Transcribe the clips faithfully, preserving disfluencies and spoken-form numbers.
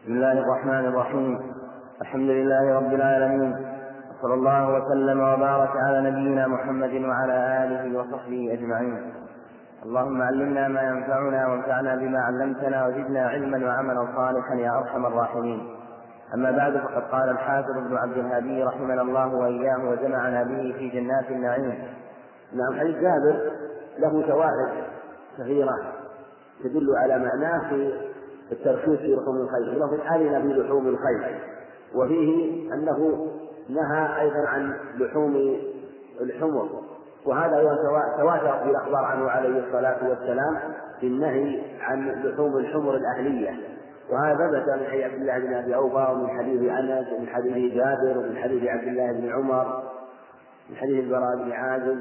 بسم الله الرحمن الرحيم. الحمد لله رب العالمين، وصلى الله وسلم وبارك على نبينا محمد وعلى آله وصحبه أجمعين. اللهم علمنا ما ينفعنا وانفعنا بما علمتنا وزدنا علما وعملا صالحا يا أرحم الراحمين. أما بعد، فقد قال الحافظ ابن عبد الهادي رحمنا الله وإياه وجمعنا به في جنات النعيم. نعم، حديث جابر له فوائد كثيرة تدل على معناه في الترخيص في لحوم الخيل، ولفظ أذن في لحوم الخيل، وفيه أنه نهى أيضا عن لحوم الحمر، وهذا تواتر في الأخبار عنه عليه الصلاة والسلام بالنهي عن لحوم الحمر الأهلية. وهذا ثبت من حديث عبد الله بن أبي أوفى ومن حديث أنس ومن حديث جابر ومن حديث عبد الله بن عمر من حديث البراء بن عازب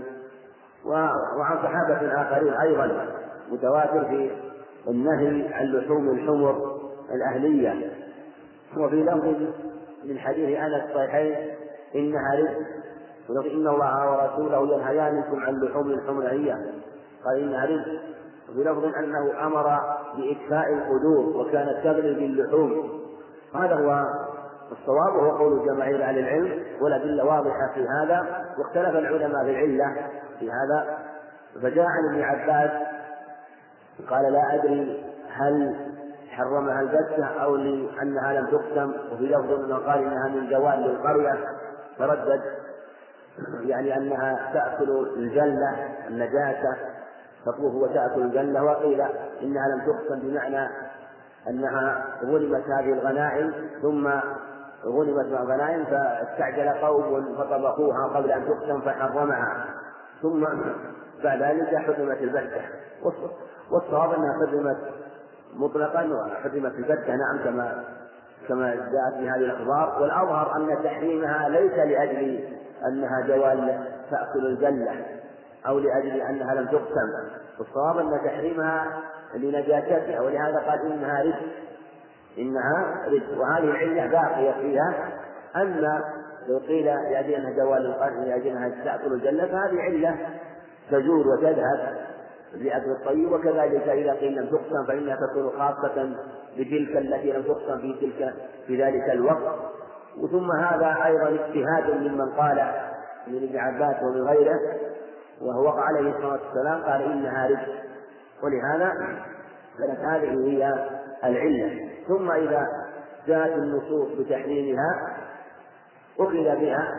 وعن صحابة آخرين أيضا متواتر في النهي عن لحوم الحمر الأهلية. وفي لفظ من حديث أنس الصحيحين إنها رزق، إن الله ورسوله ينهيانكم عن لحوم الحمر الأهلية، قال إنها رزق. وفي لفظ أنه أمر بإكفاء القدور وكانت تغلي باللحوم. هذا هو الصواب، وهو قول جماهير أهل العلم، والأدلة واضحة في هذا، واختلف العلماء في العلة في هذا. فجاء عن ابن عباس قال لا أدري هل حرمها البتة أو لأنها لم تقسم، وفي لفظ أنه قال إنها من جوال القرية تردد، يعني أنها تأكل الجلة النجاسة تطوف وتأكل الجلة، وقيل إنها لم تقسم بمعنى أنها غنمت هذه الغنائم ثم غنمت الغنائم فاستعجل قوم فطبخوها قبل أن تقسم فحرمها، ثم بعد ذلك حرمت البتة. والصواب أنها حرمت مطلقا وحرمت البتة، نعم، كما كما جاءت في هذه الأخبار. والأظهر أن تحريمها ليس لأجل أنها جوال تأكل الجلة أو لأجل أنها لم تقسم، والصواب أن تحريمها لنجاستها، ولهذا قال إنها رزق إنها رزق. وهذه العلة باقية فيها، أن لو قيل لأجل أنها جوال القرن لأجل أنها تأكل الجلة فهذه علة تزول وتذهب بأكل الطيب، وكذلك إذا قيل لم تقسم فإنها تكون خاصة بتلك التي لم تقسم في تلك في ذلك الوقت. ثم هذا أيضا اجتهاد ممن قال من ابن عباس ومن غيره، وهو عليه الصلاة والسلام قال إنها رزق، ولهذا كانت هذه هي العلة. ثم إذا جاءت النصوص بتحريمها أخذ بها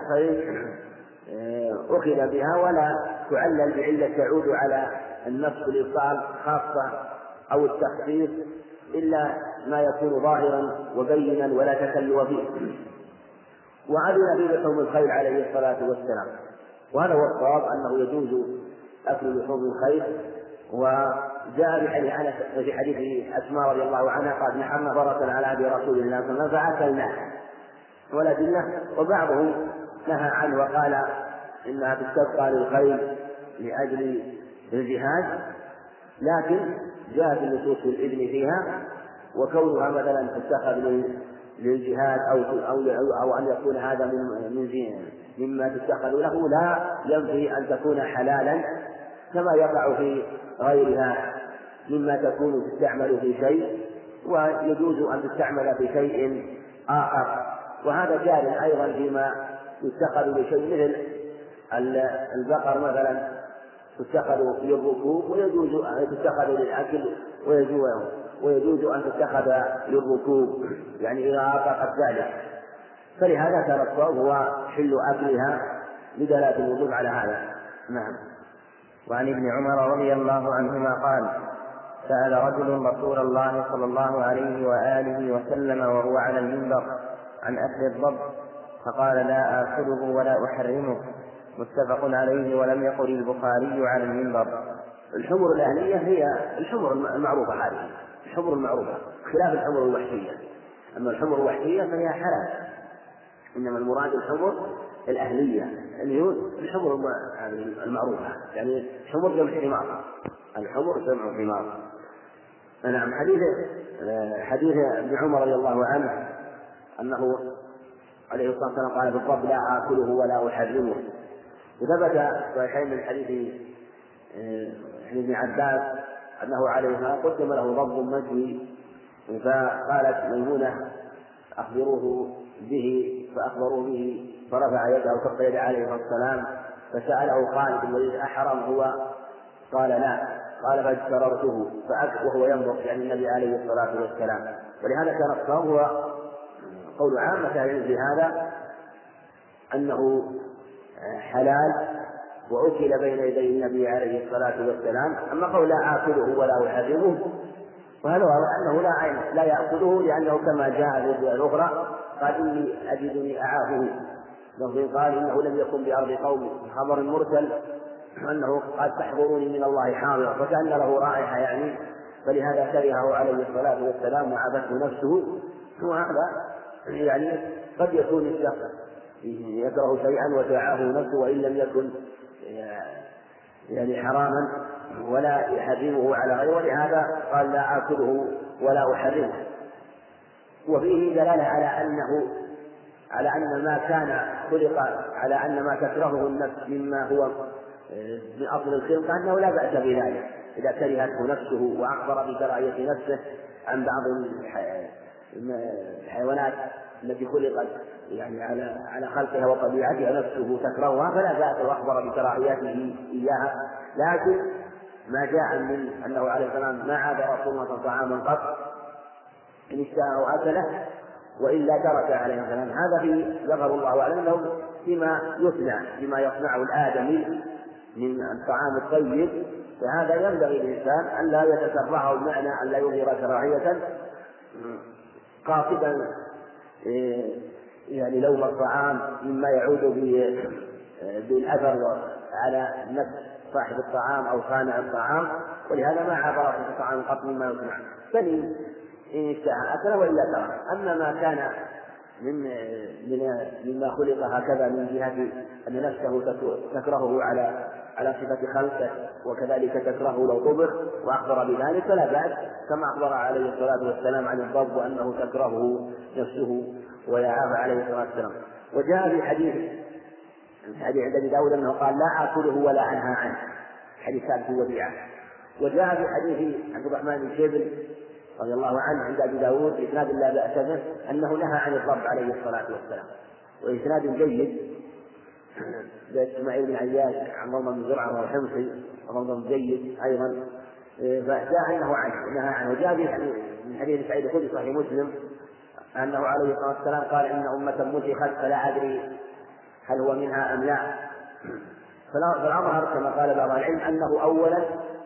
أخذ بها ولا تعلل بعلة تعود على النص الإيصال خاصة أو التخصيص، إلا ما يكون ظاهرا وبينا ولا تكلف فيه. وعدل في لحوم الخيل عليه الصلاة والسلام، وهذا هو الصواب أنه يجوز أكل لحوم الخيل. وجاء بحديث أنس في حديث أسماء رضي الله عنها قال نحرنا فرسا على أبي رسول الله صلى الله عليه وسلم فأكلناه والأدلة. وبعضهم نهى عنه وقال إنها تستبقى للخيل لأجل الجهاد، لكن جاءت النصوص في الإذن فيها، وكونها مثلا تتخذ للجهاد أو أو أو أن يكون هذا من من مما تتخذ له لا ينفي أن تكون حلالا، كما يقع في غيرها مما تكون تستعمل في شيء ويجوز أن تستعمل في شيء آخر. وهذا جار أيضا فيما يتخذ لشيء مثل البقر مثلا تتخذ للركوب ويجوز أن تتخذ للأكل، ويجوز ويجوز أن تتخذ للركوب يعني إذا أطاقت ذلك. فلهذا كان الصواب هو حل أكلها لدلالة الوجوب على هذا. نعم. وعن ابن عمر رضي الله عنهما قال سأل رجل رسول الله صلى الله عليه وآله وسلم وهو على المنبر عن أكل الضب، فقال لا آكله ولا أحرمه، متفق عليه. ولم يقل البخاري على المنبر. الحمر الأهلية هي الحمر المعروفة، هذه الحمر المعروفة خلاف الحمر الوحشية. أما الحمر الوحشية فهي حلال، إنما المراد الحمر الأهلية اللي هو الحمر المعروفة، يعني حمر جمع حمار، الحمر جمع حمار. نعم. حديث حديث ابن عمر رضي الله عنه أنه عليه الصلاة والسلام قال بالضب لا آكله ولا أحرمه. وثبت صحيحين من حديث ابن عباس أنه عليه قدم له ضب مجوي فقالت ميمونة أخبروه به، فأخبروه به فرفع يده وكف يده عليه السلام، فسأله خالد بن الوليد أحرم هو؟ قال لا. قال فاجتررته فأكل وهو ينظر يعني النبي عليه الصلاة والسلام. ولهذا كان الصوم هو قول عامة في هذا أنه حلال وأكل بين يدي النبي عليه الصلاة والسلام. أما قول لا آكله ولا أحرمه وهذا هو أنه لا عين لا يأكله، لأنه كما جاء في الرواية الأخرى قال إني أجدني أعافه، قال إنه لم يكن بأرض قوم، خبر مرسل أنه قال تحضروني من الله حاضر، فكأن له رائحة يعني، فلهذا كرهه عليه الصلاة والسلام وعابته نفسه. وهذا يعني قد يكون الشخص يكره شيئا وتعاه نفسه وإن لم يكن يعني حراما ولا يحرمه على غيره، ولهذا قال لا آكله ولا أحرمه. وفيه دلالة على أنه على أن ما كان خلق على أن ما تكرهه النفس مما هو من أصل الخلق أنه لا بأس بذلك إذا كرهته نفسه وأخبر بكراهية نفسه عن بعض الحيوانات التي خلقت يعني على على خلقها وطبيعتها نفسه تكرهها فلا بأس وأخبر بكراهيته إياها. لكن ما جاء من أنه عليه السلام ما عاد رسول الله طعاما قط إن اشتهى وأكله وإلا ترك عليه السلام. هذا في ذكر الله أعلم أنه فيما يصنع فيما يصنعه الآدمي من الطعام الطيب، فهذا ينبغي للإنسان أن لا يتكرهه، المعنى أن لا يظهر كراهية قاصدا يعني لوم الطعام مما يعود بالأثر على نفس صاحب الطعام أو صانع الطعام، ولهذا ما عبر في الطعام قط مما يصنع بل إن اشتهى أكله وإلا ترك. أما ما كان من من مما خلق هكذا من جهة أن نفسه تكرهه على على صفة خلقه وكذلك تكرهه لو طبخ وأخبر بذلك فلا بأس، كما أخبر عليه الصلاة والسلام عن الضب وأنه تكرهه نفسه ويعاب عليه الصلاة والسلام. وجاء في حديث حديث عند أبي داود أنه قال لا آكله ولا أنهى عنه، حديث ثابت وديعة. وجاء في حديث عبد الرحمن بن شيبل رضي الله عنه عند أبي داود إسناد لا بأس به أنه نهى عن الضب عليه الصلاة والسلام، وإسناد جيد إسماعيل بن عياش عن ضمن بن زرعة وهو حمصي وضمن جيد أيضا، فجاء أنه عنه نهى عنه. وجاء من حديث سعيد الخدري صحيح مسلم أنه عليه الصلاة والسلام قال إن أمة مسخت فلا أدري هل هو منها أم لا. فالأظهر كما قال بعض العلم أنه أولا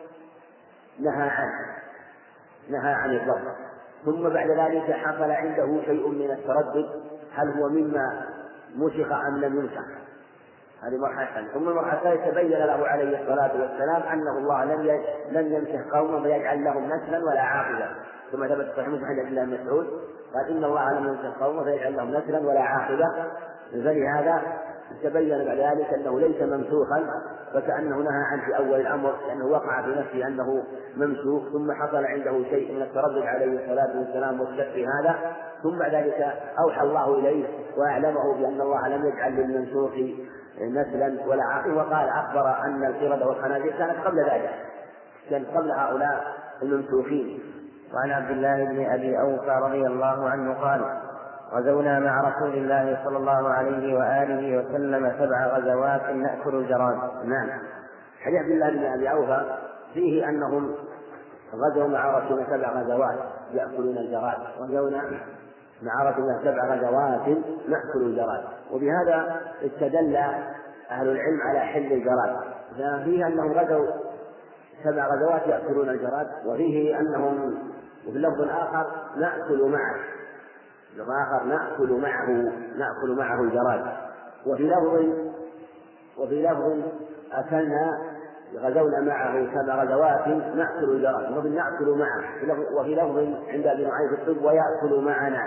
نهى عنه نهى عن الضبط، ثم بعد ذلك حصل عنده شيء من التردد هل هو مما مسخ أم لم يمسخ، هذه مرحلة. ثم المرحلة تبين له عليه الصلاة والسلام أنه الله لم لم يمسخ قوما فيجعل لهم نسلا ولا عاقبة، ثم ثبت صحيح مسلم عند عبد الله بن مسعود قال إن الله لم يمسخ قوما فيجعل لهم نسلا ولا عاقبة، فلهذا تبين بعد ذلك أنه ليس ممسوخا، فكأنه نهى عنه في أول الأمر لأنه وقع في نفسه أنه ممسوخ، ثم حصل عنده شيء من التردد عليه الصلاة والسلام والشك في هذا، ثم بعد ذلك أوحى الله إليه وأعلمه بأن الله لم يجعل للممسوخ نسلا ولا عاقبة، وقال أخبر أن القردة والخنازير كانت قبل ذلك، كانت قبل هؤلاء الممسوخين. وعن عبد الله بن أبي أوفى رضي الله عنه قال غزونا مع رسول الله صلى الله عليه وآله وسلم سبع غزوات نأكل الجراد. نعم. حديث عبد الله بن أبي أوفى فيه أنهم غزوا مع رسول الله سبع غزوات يأكلون الجراد، غزونا مع رسول الله سبع غزوات نأكل الجراد. وبهذا استدل أهل العلم على حل الجراد، فيه أنهم غزوا سبع غزوات يأكلون الجراد، وفيه أنهم وفي لفظ آخر نأكل معه لفظ آخر نأكل معه نأكل معه الجراد. وفي لفظ وفي لفظ أكلنا غزونا معه سبع غزوات نأكل الجراد، وفي نأكل معه، وفي لفظ عند أبي نعيم في الطب ويأكل معنا.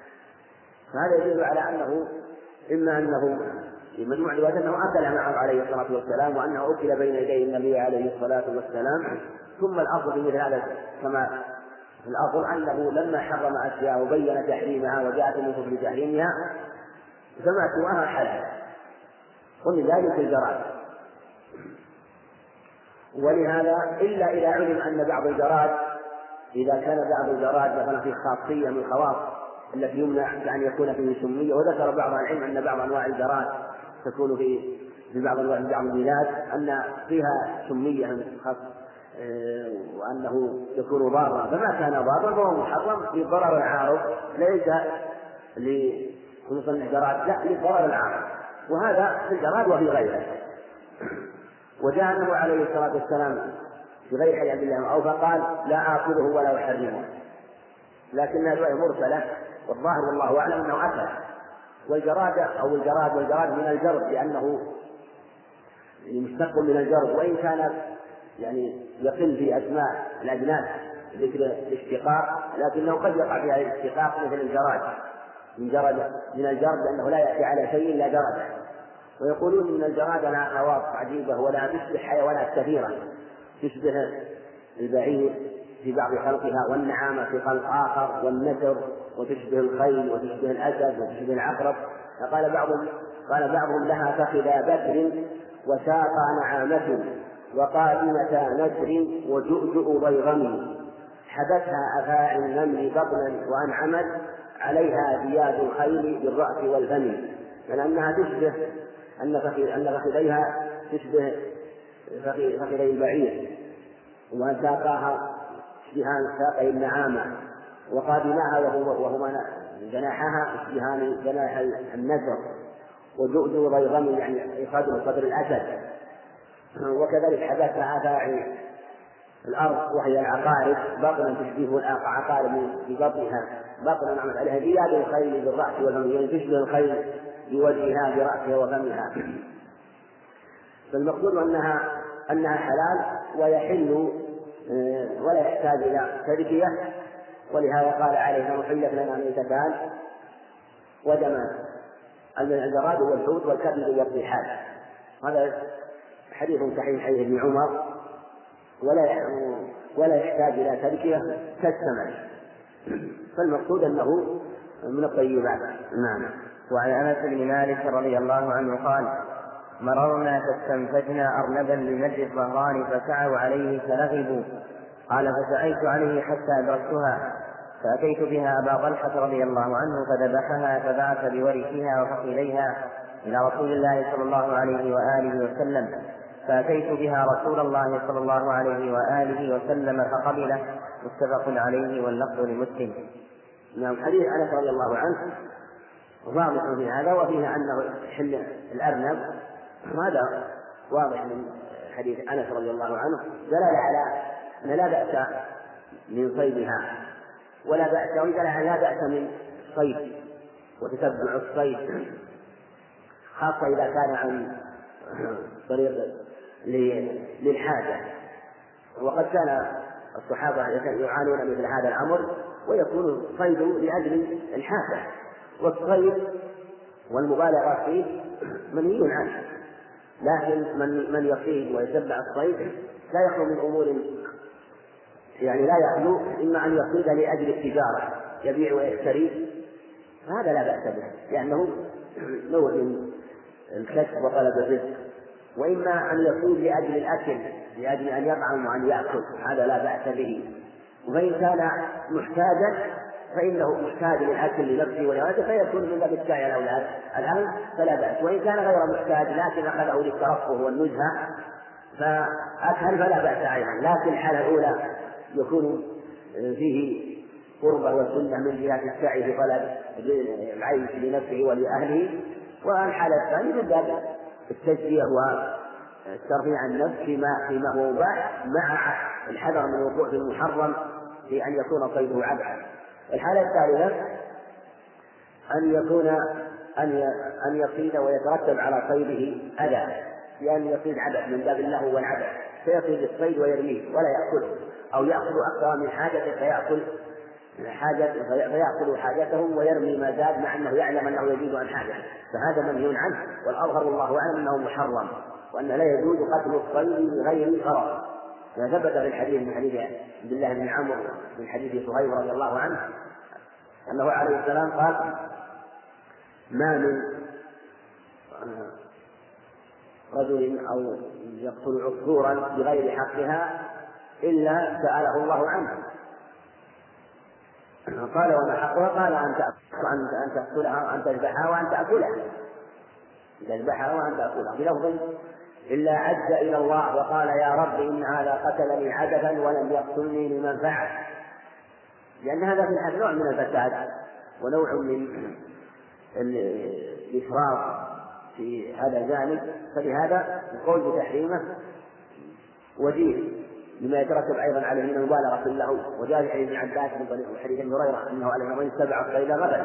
فهذا يدل على أنه إما أنه في مجموع الروايات أنه أكل معه عليه الصلاة والسلام وأنه أكل بين يدي النبي عليه الصلاة والسلام. ثم الأصل في مثل هذا كما الأصل أنه لما حرم أشياء وبين تحريمها وجاءت النصوص بتحريمها فما سواها حلال، ومن ذلك الجراد. ولهذا إلا إذا علم أن بعض الجراد إذا كان بعض الجراد مثلا فيه خاصية من الخواص التي يمنع بأن يكون فيه سمية. وذكر بعض العلم أن بعض أنواع الجراد تكون في في بعض أنواع بعض البلاد أن فيها سمية خاص وأنه يكون ضارا، فما كان ضارا فهو محرم للضرر العارض ليس لخصوصا الجراد، لا للضرر العارض، وهذا في الجراد وفي غيره. وجاء النبي عليه الصلاة والسلام في غير حديث عبد الله أو فقال لا آكله ولا أحرمه، لكنها رواية مرسلة والظاهر والله أعلم أنه أكل. والجراد أو الجراد والجراد من الجرد لأنه مشتق من الجرد، وإن كان يعني يقل في أسماء الأجناس ذكر الاشتقاق، لكنه قد يقع فيها الاشتقاق مثل الجراد من جرد من الجرد لأنه لا يأتي على شيء إلا جرد. ويقولون إن الجراد لها خواص عجيبة ولا تشبه حيوانات كثيرة، تشبه البعير في بعض خلقها، والنعامة في خلق آخر، والنسر، وتشبه الخيل وتشبه الأسد وتشبه العقرب. فقال بعضهم قال بعضهم لها فخذا بدر وساقا نعامة وقائمة نسر وجؤجؤ ضيغم، حبتها أفاعي النمل بطنا وأنعمت عليها زياد الخيل بالرأس والفم، لأنها تشبه أن فخذيها تشبه فخذي البعير، وأن ساقاها اشتهان ساقي النعامة، وقادماها وهما جناحها اشتهان جناح النسر، وجؤجؤ ضيغم يعني قدر قدر الأسد. وكذلك حبتها أفاعي الأرض وهي العقارب بطنا تشبه العقارب ببطنها بطنا نعمت عليها زياد الخيل بالرأس والفم، يعني تشبه الخيل بوجهها برأسها وفمها. فالمقصود أنها أنها حلال ويحل ولا يحتاج إلى تذكية، ولهذا قال عليه محلت لنا ميتتان ودم الجراد والحوت والكبد والطحال. هذا حديث صحيح حديث ابن عمر، ولا ولا يحتاج إلى تذكية كالسمك. فالمقصود أنه من الطيبات. نعم. وعن أنس بن مالك رضي الله عنه قال مررنا فاستنفجنا أرنبا لنجد الظهران فسعوا عليه فلغبوا، قال فسعيت عليه حتى أدركتها فأتيت بها أبا طلحة رضي الله عنه فذبحها فبعث بوركها وفخذيها إلى رسول الله صلى الله عليه وآله وسلم، فأتيت بها رسول الله صلى الله عليه وآله وسلم فقبله. متفق عليه واللفظ لمسلم. نعم. حديث أنس رضي الله عنه واضح في هذا، وفيه أنه حل الأرنب، هذا واضح من حديث أنس رضي الله عنه دلالة على أن لا بأس من صيدها ولا بأس وإذا لا بأس من الصيد وتتبع الصيد، خاصة إذا كان عن طريق للحاجة. وقد كان الصحابة يعانون مثل هذا الأمر ويكون الصيد لأجل الحاجة، والصيد والمبالغة فيه منهي عنه، لكن من من يصيد ويتبع الصيد لا يخلو من أمور، يعني لا يخلو إما أن يصيد لأجل التجارة يبيع ويشتري، هذا لا بأس به لأنه نوع من الكسب وطلب الرزق، وإما أن يصيد لأجل الأكل لأجل أن يطعم وأن يأكل، هذا لا بأس به. وإن كان محتاجا فإنه محتاج للأكل لنفسه ولولده فيكون من باب السعي على الأولاد الآن فلا بأس. وإن كان غير محتاج لكن أخذه للترفه والنزهة فأكل فلا بأس أيضا، لكن الحالة الأولى يكون فيه قربة وسنة من جهة السعي في طلب العيش لنفسه ولأهله، والحالة الثانية من باب التجزية والترفيع عن النفس فيما فيما هو مباح مع الحذر من الوقوع في المحرم في أن يكون صيده عبثا. الحالة الثالثة أن يكون أن أن يصيد ويترتب على صيده أذى، لأن يصيد عبث من باب اللهو والعبث، فيصيد الصيد ويرميه ولا يأكله، أو يأخذ أكثر من حاجته فيأكل حاجة فيأكل حاجته ويرمي ما زاد مع أنه يعلم أنه يزيد عن حاجته، فهذا منهي عنه. والأظهر والله أعلم أنه محرم، وأن لا يجوز قتل الصيد بغير غرض، ما ثبت في الحديث من حديث عبد الله بن عمرو من حديث صهيب رضي الله عنه أنه عليه السلام قال ما من رجل أو يقتل عصفورا بغير حقها إلا سأله الله عنه، قال وما حقها؟ قال أن أن تقتلها أن تذبحها وأن تأكلها، تذبحها وأن تأكلها، بلفظ إلا عد إلى الله وقال يا رب إن هذا قتلني عبثا ولم يقتلني لمن فعل، لأن هذا في الحد نوع من الفساد ونوع من الإفراط في هذا الجانب، فلهذا القول بتحريمه وجيه لما يترتب أيضا عليه من المبالغة في اللهو. وجاء في حديث ابن عباس من طريق حديث ابن هريرة أنه عليه من سبع فإذا غفل،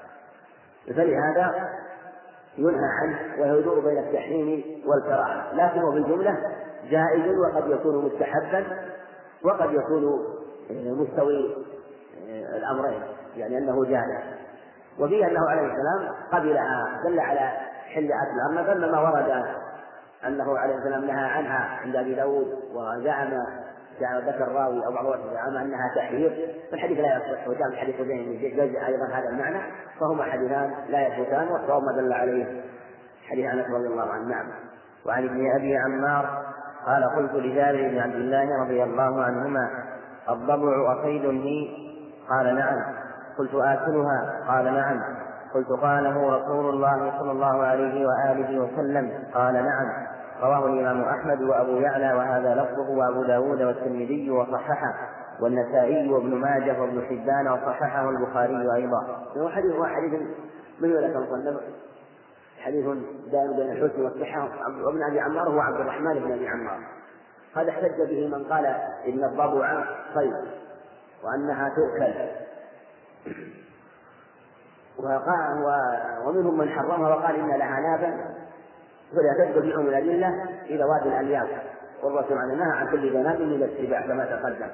فلهذا ينهى عنه ويدور بين التحريم والكراهة، لكنه بالجملة جائز وقد يكون مستحبا وقد يكون مستوي الأمرين، يعني أنه جائز. وفيه أنه عليه السلام قبلها، دل على حل أكل الأرنب، أما ما ورد أنه عليه السلام نهى عنها عند أبي داود وزعم ذكر الراوي أو بعض الرواة زعم أنها تحرير، فالحديث لا يصح، وجاء من حديث زين جزء أيضا هذا المعنى، فهما حديثان لا يثبتان، والصواب ما دل عليه حديث أنس رضي الله عنه. نعم. وعن ابن أبي عمار قال قلت لجابر بن عبد الله رضي الله عنهما الضبع أصيد هي؟ قال نعم. قلت آكلها؟ قال نعم. قلت قاله رسول الله صلى الله عليه وآله وسلم؟ قال نعم. رواه الإمام أحمد وأبو يعلى وهذا لفظه، وأبو داود والترمذي وصححه، والنسائي وابن ماجه وابن حبان وصححه البخاري أيضا. هو حديث هو حديث من ذلك المصنف حديث دائم بين الحسن والصحة. وابن أبي عمار هو عبد الرحمن بن أبي عمار، هذا احتج به من قال إن الضبع صيد وأنها تؤكل، ومنهم من حرمها وقال إن لها نابا فلا تدخل بهم الأدلة إلى وادي الألياف، والرسول عن نهى عن كل ذناب من الاتباع كما تقدم.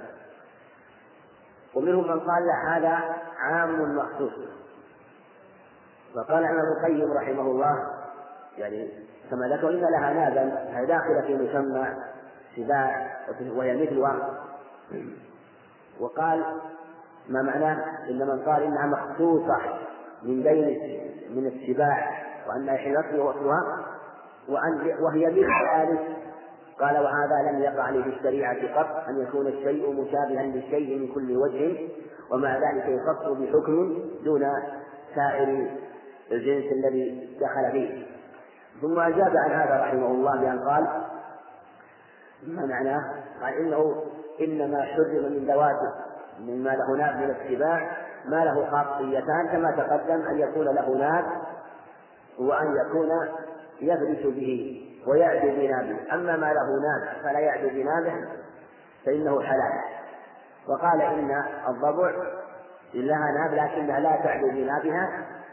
ومنهم من قال لا هذا عام مخصوص، فقال ابن القيم رحمه الله يعني كما ذكر إن لها نابا هي داخلة في مسمى سباع وهي مثلها، وقال ما معناه إن من قال إنها مخصوصة من بين من السباع وأنها حين وصلها وأن وهي مثل ذلك، قال وهذا لم يقع لي في الشريعة قط أن يكون الشيء مشابها للشيء من كل وجه، ومع ذلك يخص بحكم دون سائر الجنس الذي دخل فيه. ثم أجاب عن هذا رحمه الله بأن قال ما معناه؟ قال إنه إنما حرم من ذواته مما له ناب من السباع ما له خاصيتان كما تقدم، أن يكون له ناب وأن يكون يفرش به ويعدو بنابه، أما ما له ناب فلا يعدو بنابه فإنه حلال. وقال إن الضبع لها ناب لكنها لا تعدو بنابها،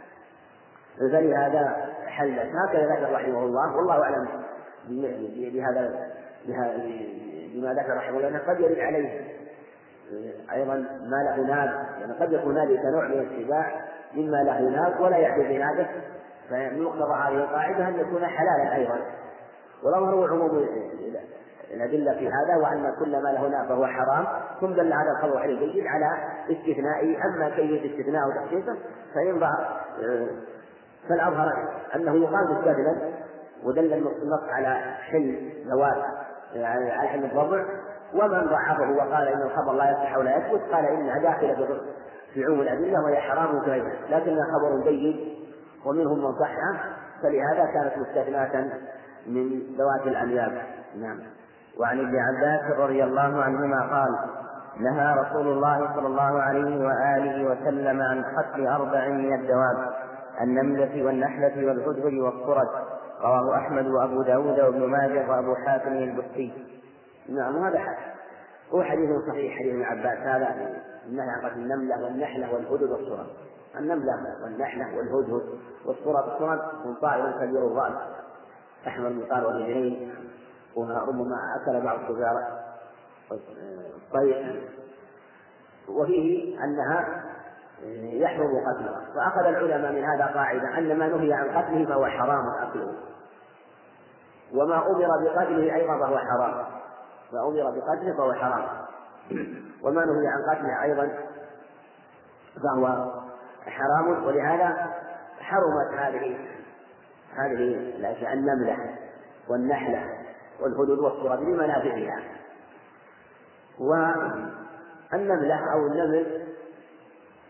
فلهذا حلت. هكذا ذكر رحمه الله، والله أعلم بهذا بما ذكر رحمه الله. قد يرد عليه أيضا ما له ناب، يعني قد يكون ذلك نوع من السباع مما له ناب ولا يعدو بنابه، فمن مقتضى هذه القاعدة أن يكون حلالا أيضا. والأمر هو عموم الأدلة في هذا، وأن كل ما له ناب فهو حرام، ثم دل هذا الخبر عليه الجيد على استثنائه. أما كيفية استثناء وتخصيصه فإن ظهر فالأظهر أنه يقال مستثنى، ودل النص على حل ذوات على حل الضبع. ومن ضعفه وقال إن الخبر لا يصح ولا يثبت قال إنها داخلة في عموم الأدلة وهي حرام كذلك، لكنها خبر جيد ومنهم من صحها، فلهذا كانت مستثناة من ذوات الألياب. نعم. وعن ابن عباس رضي الله عنهما قال نهى رسول الله صلى الله عليه وآله وسلم عن قتل أربع من الدواب: النملة والنحلة والهدهد والصرد. رواه أحمد وأبو داود وابن ماجه وأبو حاتم البستي. نعم. هذا هو حديث صحيح حديث ابن عباس هذا، النهي عن قتل النملة والنحلة والهدهد والصرد. النملة والنحلة والهدهد والصرد، الصرد من طائر كبير الرأس أحمر المقار والرجلين، وربما أكل بعض الشجار الطير، وفيه أنها يحرم قتلها. فأخذ العلماء من هذا قاعدة أن ما نهي عن قتله فهو حرام أكله، وما أمر بقتله أيضا فهو حرام، ما أمر بقتله فهو حرام، وما نهي عن قتله أيضا فهو حرام. ولهذا حرمت هذه هذه الأشياء النملة والنحلة والهدود والصرد لمنافعها. والنملة أو النمل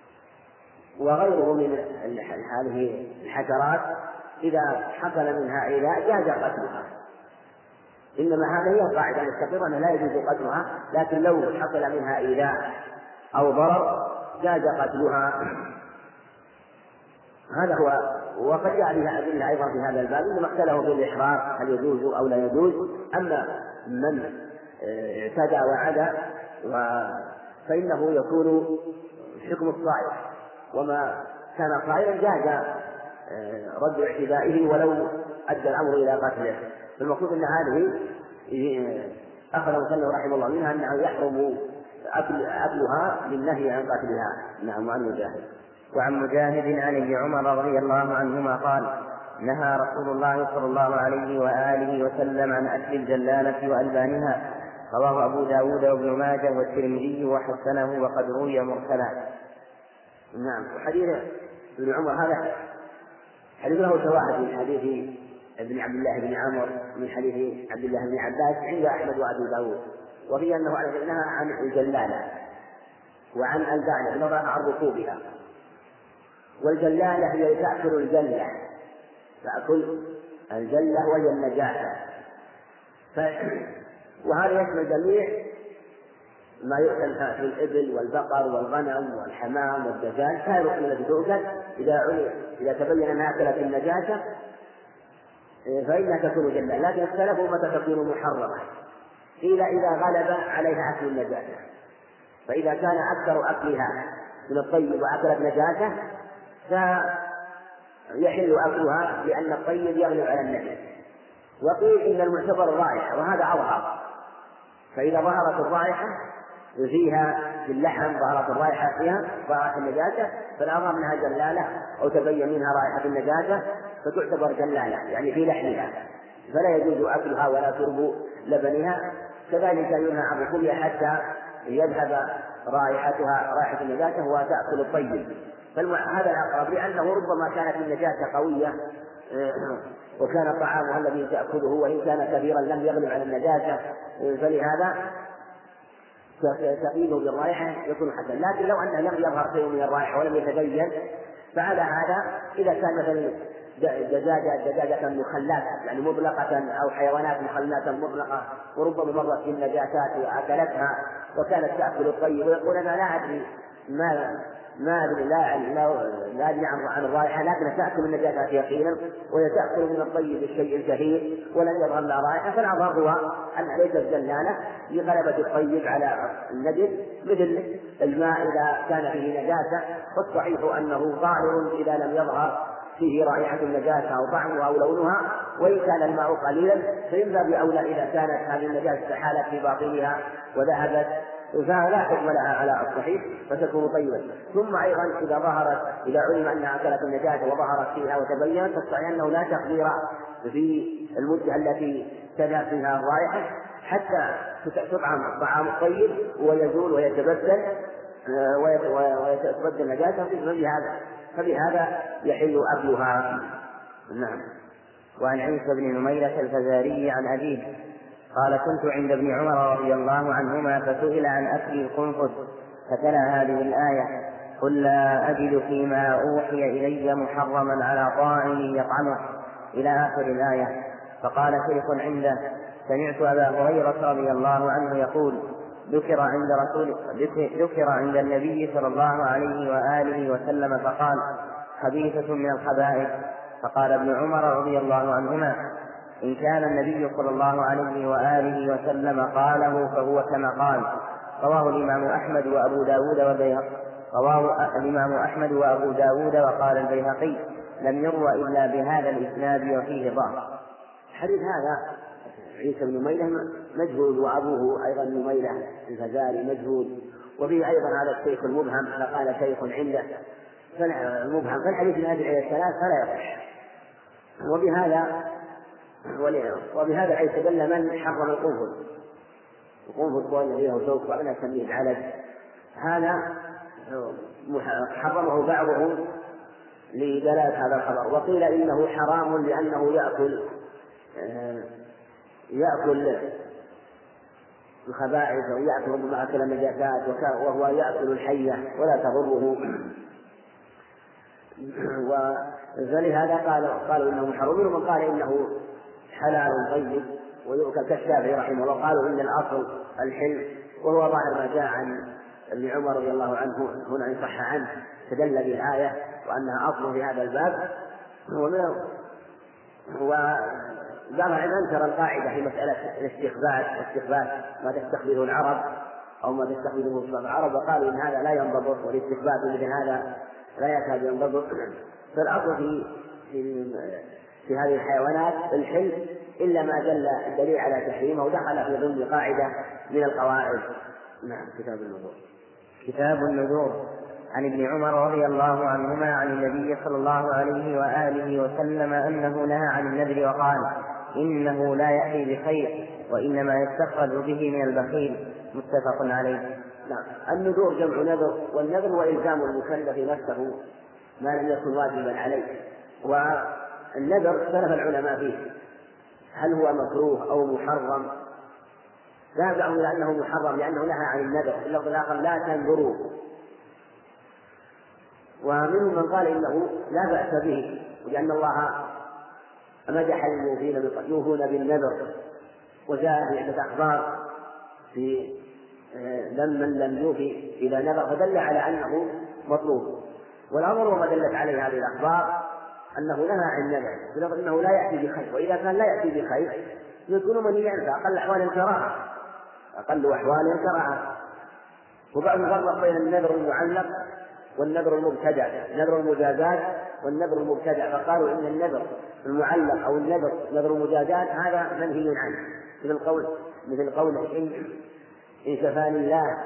وغيره من هذه الحشرات إذا حصل منها إيذاء جاز قتلها. إنما هذه هي القاعدة المستقرة أنه لا يجوز قتلها، لكن لو حصل منها إيذاء أو ضرر جاز قتلها. هذا هو. وقد جاء بها أدلة أيضا في هذا الباب، إنما اختلفوا في الإحراق هل يجوز أو لا يجوز. أما من اعتدى وعدى فإنه يكون حكم الصائر، وما كان صائرا جاز رد اعتدائه ولو أدى الأمر إلى قتله. فالمقصود أن هذه أخذ مسلم رحمه الله منها أنه يحرم أكل أكلها للنهي عن قتلها. نعم. عن مجاهد وعن مجاهد عن ابن عمر رضي الله عنهما قال: نهى رسول الله صلى الله عليه وآله وسلم عن أكل الجلالة وألبانها. رواه أبو داود وابن ماجه والترمذي وحسنه وقد روي مرسلا. نعم. وحديث ابن عمر هذا حديث له شواهد من حديث ابن عبد الله بن عمر من حديث عبد الله بن عباس عند أحمد وأبي داود، وفي أنه نهى عن الجلالة وعن ألبانها نظرا عن ركوبها. والجلالة هي تأكل الجلة، تأكل الجلة وهي النجاسة. ف... وهذا يشمل جميع ما يؤكل في الإبل والبقر والغنم والحمام والدجاج، كانوا التي تؤكل إذا إذا تبين أنها أكلت النجاسة فإنها تكون جلة. لكن اختلفوا متى تكون محرمة. قيل إذا غلب عليها أكل النجاسة، فإذا كان أكثر أكلها من الطيب وأكلت نجاسة فيحل أكلها لأن الطيب يغلب على النجاسة. وقيل إن المعتبر الرائحة، وهذا أظهر. فإذا ظهرت الرائحة فيها في اللحم ظهرت الرائحة فيها ظهرت النجاسة فالأظهر أنها جلالة أو تبين منها رائحة النجاسة فتعتبر جلالة يعني في لحمها، فلا يجوز أكلها ولا شرب لبنها. كذلك ينهى عن ركوبها حتى يذهب رائحتها رائحة النجاسة وتأكل الطيب. فهذا الأقرب، لأنه ربما كانت النجاسة قوية وكان طعامها الذي تأكله وإن كان كبيرا لم يغلب على النجاسة، فلهذا تقييده بالرائحة يكون حسن. لكن لو أنه لم يظهر شيء من الرائحة ولم يتبين فعلى هذا إذا كان مثلا دجاجة دجاجة مخلات يعني مطلقة أو حيوانات مخلات مطلقة وربما مرت في النجاسات وأكلتها وكانت تأكل الطيب ويقول أنا لا أدري ما ما أدري لا لا أدري عن عن الرائحة، لكن تأكل النجاسات يقينا وهي تأكل من الطيب الشيء الكثير ولن يظهر لها رائحة، فالأظهر هو أن ليست جلالة لغلبة الطيب على النجس مثل الماء إذا كان فيه نجاسة، والصحيح أنه ظاهر إذا لم يظهر فيه رائحة النجاسة أو طعمها أو لونها، وإن كان الماء قليلا فإن باب أولى إذا كانت هذه النجاسة حالت في باطنها وذهبت فلا حكم لها على الصحيح فتكون طيبة. ثم أيضا إذا ظهرت إذا علم أنها أكلت النجاسة وظهرت فيها وتبينت فالصحيح أنه لا تقدير في المدة التي تذهب فيها الرائحة حتى تطعم الطعام الطيب ويزول ويتبدل ويتبدل النجاسة، فبهذا فبهذا يحل أكلها. نعم. وعن عيسى بن نميرة الفزاري عن أبيه قال: كنت عند ابن عمر رضي الله عنهما فسئل عن أكل القنفذ فتلا هذه الآية: قل لا أجد فيما أوحي إلي محرما على طاعم يطعمه إلى آخر الآية. فقال شيخ عنده: سمعت أبا هريرة رضي الله عنه يقول: ذكر عند رسول ذكر عند النبي صلى الله عليه وآله وسلم فقال: خبيثة من الخبائث. فقال ابن عمر رضي الله عنهما: إن كان النبي صلى الله عليه وآله وسلم قاله فهو كما قال. رواه الإمام أحمد وأبو داود والبيهقي رواه الإمام أحمد وأبو داود وقال البيهقي: لم يروى إلا بهذا الإسناد وفيه ضعف. الحديث هذا عيسى بن نميرة مجهول وأبوه أيضا نميرة الفزاري مجهول، وفيه أيضا هذا الشيخ المبهم قال شيخ عنده المبهم، فالحديث من هذه الثلاث فلا يصح. وبهذا وبهذا يستدل من حرم القنفذ. القنفذ هو الذي له شوك وأنا أسميه العلج، هذا حرمه بعضهم لدلالة هذا الخبر. وقيل إنه حرام لأنه يأكل يأكل الخبائث أو يأكل ربما أكل النجاسات وهو يأكل الحية ولا تضره فلهذا قالوا قالوا انه محرم، ومن قال انه حلال طيب ويؤكل كالشافعي رحمه الله، قالوا ان الاصل الحل، وهو ظاهر ما جاء عن ابن عمر رضي الله عنه هنا ان صح عنه استدل بالآية وأنها أصل في هذا الباب. وقال إذا أنكر القاعدة في مسألة الاستخبات واستخبات ما تستخبره العرب أو ما تستخبره العرب، وقالوا إن هذا لا ينضبط، والاستخبات مثل هذا لا يكاد ينضبط، فالأصل في في, في هذه الحيوانات الحل إلا ما دل الدليل على تحريمه ودخل في ضمن قاعدة من القواعد. نعم. كتاب النذور. كتاب النذور. عن ابن عمر رضي الله عنهما عن النبي صلى الله عليه وآله وسلم أنه نهى عن النذر وقال إنه لا يأتي بخير وإنما يستخرج به من البخيل. متفق عليه. نعم. النذور جمع نذر، والنذر هو إلزام المكلف نفسه ما لم يكن واجبا عليه. والنذر اختلف العلماء فيه هل هو مكروه أو محرم. ذهبوا إلى أنه محرم لأنه نهى عن النذر، في اللفظ الآخر لا تنذروا. ومنهم من قال إنه لا بأس به لأن الله مدح الموفين يوفون بالنذر، وجاء في عدة أخبار في من لم يوفي إلى نذر فدل على أنه مطلوب. والأمر وما دلت عليه هذه الأخبار أنه نهى عن النذر لأنه لا يأتي بخير، وإذا كان لا يأتي بخير يكون منيا فأقل أحوال كراهة، أقل أحوال كراهة. وبعضهم فرق بين النذر المعلق والنذر المبتدع، نذر المجازات والنذر المبتدع، فقالوا إن النذر المعلق أو النذر نذر المجازات هذا منهي عنه، مثل قول مثل قول إن إن شفاني الله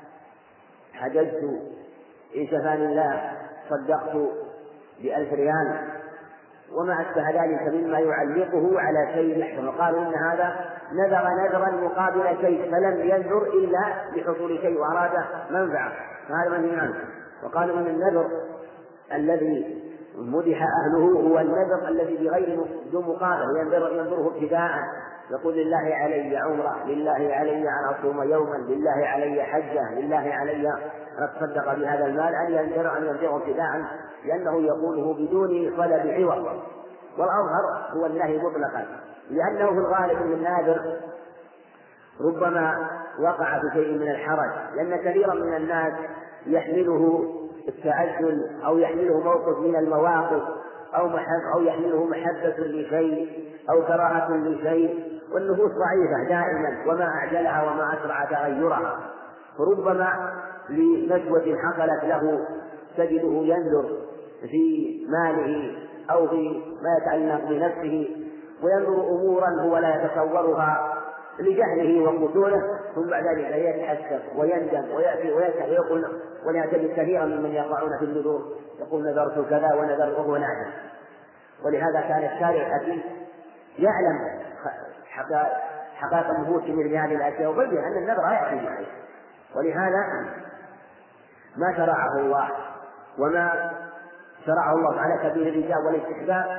حججت، إن شفاني الله صدقت بألف ريال، وما أشبه ذلك مما يعلقه على شيء يحرم. وقالوا إن هذا نذر نذرا مقابل شيء فلم ينذر إلا لحصول شيء وأراد منفعة، فهذا منهي عنه. وقالوا إن النذر الذي مدح أهله هو النذر الذي بغير ذو مقابل، ينذر ينذره ابتداء، يقول لله علي عمرة، لله علي أن أصوم يوما، لله علي حجة، لله علي أن أتصدق بهذا المال، أن ينذر أن ينذره ابتداء لأنه يقوله بدون طلب عوض. والأظهر هو النهي مطلقا، لأنه في الغالب من الناذر ربما وقع في شيء من الحرج، لأن كثيرا من الناس يحمله التعجل أو يحمله موقف من المواقف أو محب أو يحمله محبة لشيء أو كراهة لشيء، والنفوس ضعيفة دائما وما أعجلها وما أسرع تغيرها، فربما لنشوة حصلت له تجده ينذر في ماله أو في ما يتعلق بنفسه، وينظر أمورا هو لا يتصورها لجهله وقصوره، ثم بعد ذلك يتأسف ويندم ويأتي ويسأل ويقول، ولهذا كثيرا ممن يقعون في النذور يقول نذرت كذا ونذرت وهو نعلم. ولهذا كان الشارع الحكيم يعلم حقائق النفوس من هذه الأشياء وبين أن النذر لا يأتي بخير، ولهذا ما شرعه الله وما شرعه الله على سبيل الإيجاب والاستحباب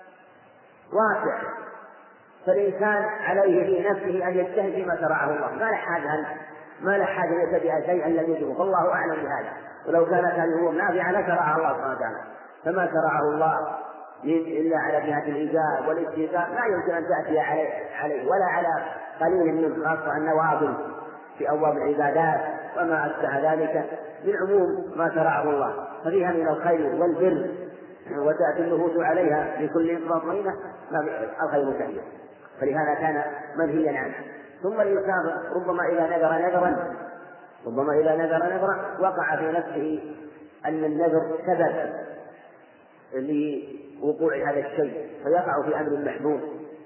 واسع، فالإنسان عليه في نفسه أن يجتهد فيما شرعه الله، ما له حاجة ما له حاجة أن يتبع شيئا لم يجبه، فالله أعلم بهذا. ولو كانت هذه الأمور نافعة لشرعها الله سبحانه وتعالى، فما شرعه الله إلا على جهة الإيجاب والاستيفاء لا يمكن أن تأتي عليه, عليه ولا على قليل من خاصة النوافل في أبواب العبادات وما أشبه ذلك من عموم ما شرعه الله، ففيها من الخير والبر وتأتي النفوس عليها بكل مطمئنة الخير كثير، فلهذا كان منهيا عنه. ثم الإنسان ربما إذا نذر نذرا ربما إذا نذر نذرا وقع في نفسه أن النذر سبب لوقوع هذا الشيء فيقع في أمر محبوب،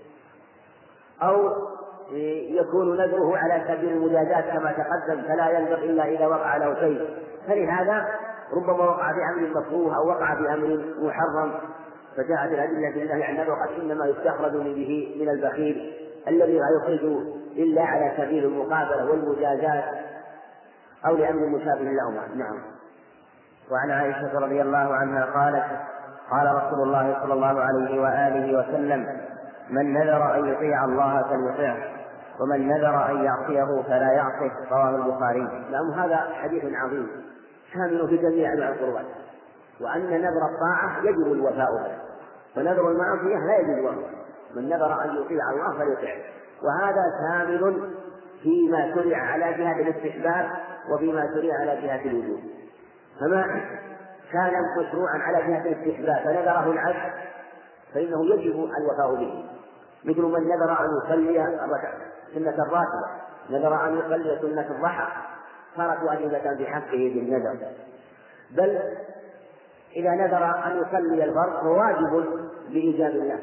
أو يكون نذره على سبيل المجازات كما تقدم فلا ينذر إلا إذا وقع له شيء، فلهذا ربما وقع في أمر مكروه أو وقع في أمر محرم، فجاءت الأدلة بالله عن النذر قد إنما يستخرج به من البخيل الذي لا يخرج إلا على سبيل المقابلة والمجازات أو لأمر مشابه لهما. نعم. وعن عائشة رضي الله عنها قالت قال رسول الله صلى الله عليه وآله وسلم من نذر أن يطيع الله فليطيعه ومن نذر أن يعصيه فلا يعصه، رواه البخاري. نعم. هذا حديث عظيم شامل في جميع أنواع القربات، وأن نذر الطاعة يجب الوفاء به، فنذر المعصية لا يجب الوفاء، من نذر أن يطيع الله فليطيعه. وهذا شامل فيما شرع على جهة الاستحباب وفيما شرع على جهة الوجوب. فما كان مشروعا على جهة الاستحباب فنذره العبد فإنه يجب الوفاء به، مثل من نذر أن يصلي سنة الراتبة، نذر أن يصلي سنة الضحى، صارت واجبة في حقه بالنذر. بل إذا نذر أن يصلي الفرض فهو واجب بإيجاب الله،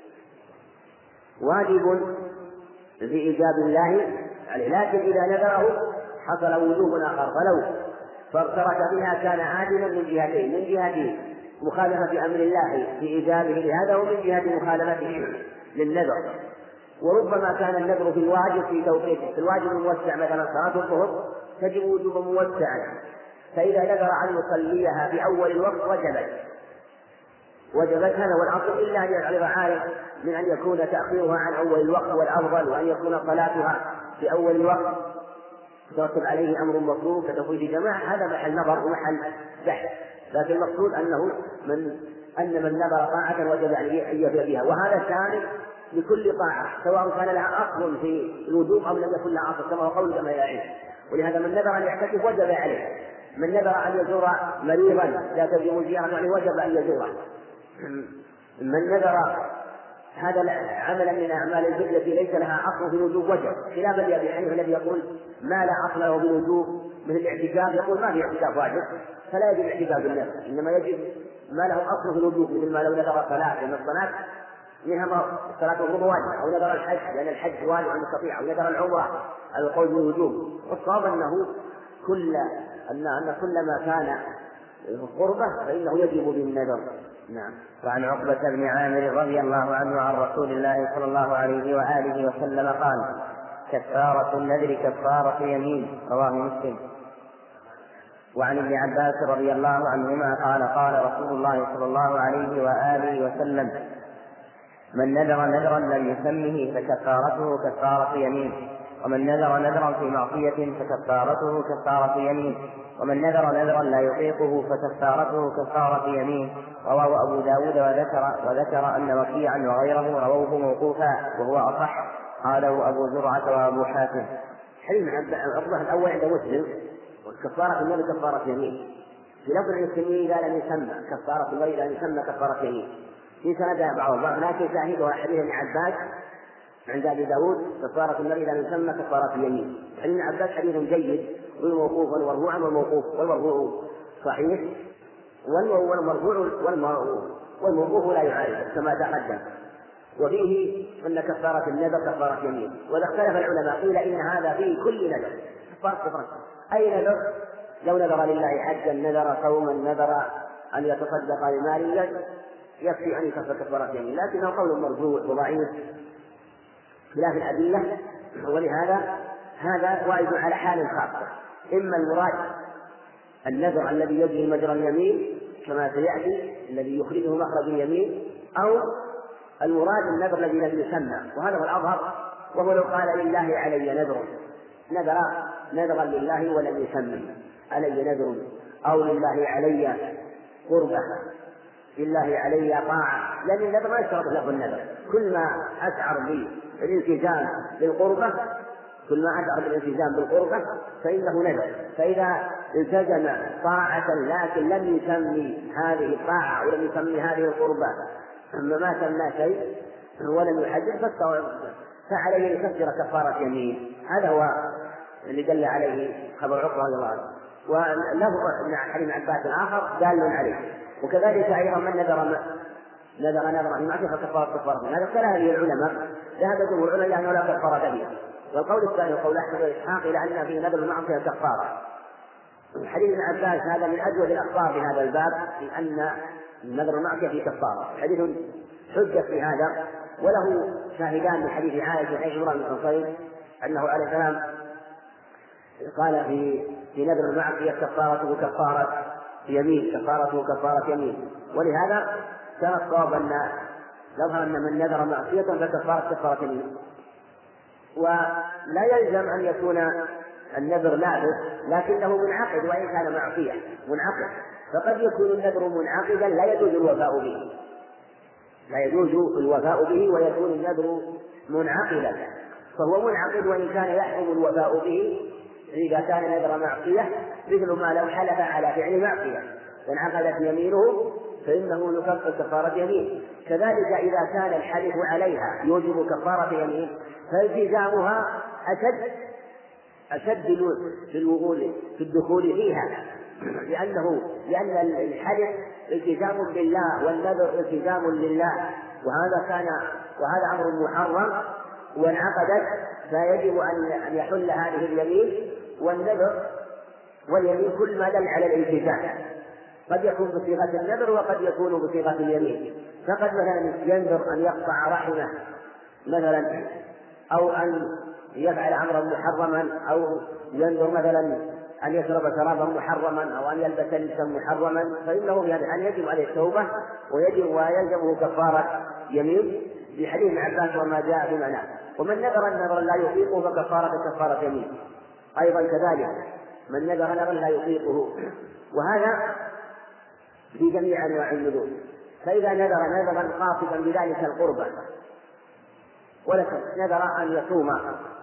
واجب بإيجاب الله عليه، لكن إذا نذره حصل وجوب آخر، فلو فاغترك بها كان عادلا من جهتين، من جهة مخالفة أمر الله في إيجابه لهذا، ومن جهة مخالفته للنذر. وربما كان النذر في الواجب في توقيته، في الواجب الموسع مثلا صلاة الظهر تجب وجوبا موسعا، فإذا نذر أن يصليها في أول الوقت وجبت وجبت هذا والأصل إلا أن يعرض عارف من أن يكون تأخيرها عن أول الوقت والأفضل، وأن يكون صلاتها في أول الوقت يترتب عليه أمر مطلوب كتفويت جماعة، هذا محل نظر ومحل بحث. لكن المقصود أنه من أن من نذر طاعة وجب عليه أن يفعل بها، وهذا شامل لكل طاعة سواء كان لها أصل في الوجوب أو لم يكن لها أصل، كما هو قول جماهير. ولهذا من نذر أن يعتكف وجب عليه، من نذر أن يزور مريضا لا تجب الزيارة عليه وجب أن يزوره، من نذر هذا عملا من أعمال البر التي ليس لها أصل في الوجوب وجب، خلافا لأبي حنيفة الذي يقول ما لا أصل له بالوجوب مثل الاعتكاف، يقول ما في اعتكاف واجب فلا يجب الاعتكاف بالنذر، إنما يجب ما له أصل في الوجوب، مثل ما لو نذر صلاة، لأن الصلاة منها الصلاة الظهر واجب، أو نذر الحج لأن الحج واجب المستطيع، أو نذر العمرة على القول بالوجوب. والصواب أنه كل أن أن كل ما كان قربة فإنه يجب بالنذر. نعم. وعن عقبة بن عامر رضي الله عنه عن رسول الله صلى الله عليه وآله وسلم قال: كفارة النذر كفارة يمين، رواه مسلم. وعن ابن عباس رضي الله عنهما قال: قال رسول الله صلى الله عليه وآله وسلم: من نذر نذرا لم يسمه فكفارته كفارة يمين، ومن نذر نذرا في معصية فكفارته كفارة يمين، ومن نذر نذرا لا يطيقه فكفارته كفارة يمين. رواه أبو داود وذكر, وذكر أن وكيعا وغيره رووه موقوفا وهو أصح، قاله أبو زرعة وأبو حاتم. حديث عقبة الأول عند مسلم كفارة النذر كفارة يمين، في لفظ المسلمين إذا لم يسمى كفارة النذر إذا لم يسمى كفارة يمين، في سندها بعض الضعف، لكن شاهدها حديث ابن عباس عند أبي داود كفارة النذر إذا لم يسمى كفارة يمين. حديث ابن عباس حديث جيد والموقوف والمرفوع والموقوف والمرفوع صحيح، والمرفوع والموقوف لا يعارض كما تقدم. وفيه أن كفارة النذر كفارة يمين. وإذا اختلف العلماء قيل إن هذا فيه كل نذر كفارة كفارة، أي نذر لو نذر لله حجا، نذر صوما، نذر أن يتصدق بمال يكفي أن يكفر كفارة يمين، لكنه قول مرجوع وضعيف خلاف الأدلة. ولهذا هذا وارد على حال خاصة، إما المراد النذر الذي يجري مجرى اليمين كما سيأتي الذي يخرجه مخرج اليمين، أو المراد النذر الذي لم يسمى، وهذا هو الأظهر. وهو لو قال لله علي نذر، نذر نذرا لله ولم يسمى علي نذر، أو لله علي قربة، لله علي طاعة، لأن النذر ما يشترط له النذر، كل ما أشعر بالالتزام بالقربة كل ما أشعر بالالتزام بالقربة فإنه نذر. فإذا التزم طاعة لكن لم يسمي هذه الطاعة ولم يسمي هذه القربة أما ما سمى شيء ولم يحدد فعليه يكفر كفارة يمين. هذا هو اللي دل عليه خبر عقبة رضي الله عنه، وله حديث عباس آخر دال عليه. وكذلك أيضا من نذر نذر نذرا في معصية فكفارة كفارة. هذا اختلف به العلماء، ذهب جمهور العلماء أنه لا كفارة به، والقول الثاني قول أحمد وإسحاق إلى أن في نذر المعصية كفارة. حديث ابن عباس هذا من أجود الأخبار في هذا الباب، في أن نذر المعصية في كفارة، حديث حجة في هذا. وله شاهدان من حديث عائشة عن عمران بن حصين أنه عليه السلام قال في في نذر المعصية كفارته كفارة يمين، كفارته كفارة يمين. ولهذا كان الصواب أن يظهر أن من نذر معصية فكفارة كفارة يمين، ولا يلزم أن يكون النذر لابس، لكنه منعقد وإن كان معصية منعقد. فقد يكون النذر منعقدا لا يجوز الوفاء به، لا يجوز الوفاء به ويكون النذر منعقدا، فهو منعقد وإن كان يحرم الوفاء به إذا كان نذر معصية، مثل ما لو حلف على فعل معصية فانعقدت يمينه فإنه يكفر كفارة يمين. كذلك إذا كان الحلف عليها يوجب كفارة يمين فالتزامها أشد أشد في الوغول في الدخول فيها، لأنه لأن الحلف التزام بالله والنذر التزام لله، وهذا كان وهذا أمر محرم وانعقدت، فيجب أن يحل هذه اليمين والنذر واليمين كل ما دل على الالتزام، قد يكون بصيغة النذر وقد يكون بصيغة اليمين. فقد مثلا ينذر أن يقطع رحمه مثلا، أو أن يفعل أمرا محرما، أو ينذر مثلا أن يشرب شرابا محرما، أو أن يلبس لبسا محرما، فإنه في هذا الحال يجب عليه التوبة ويجب ويلزمه كفارة يمين بحديث ابن عباس وما جاء في معناه. ومن نذر النذر لا يطيقه فكفارة كفارة يمين. أيضا كذلك من نذر نذرا لا يطيقه، وهذا في جميع أنواع النذور. فإذا نذر نذرا قاصدا بذلك القربة، ولكن نذر أن يصوم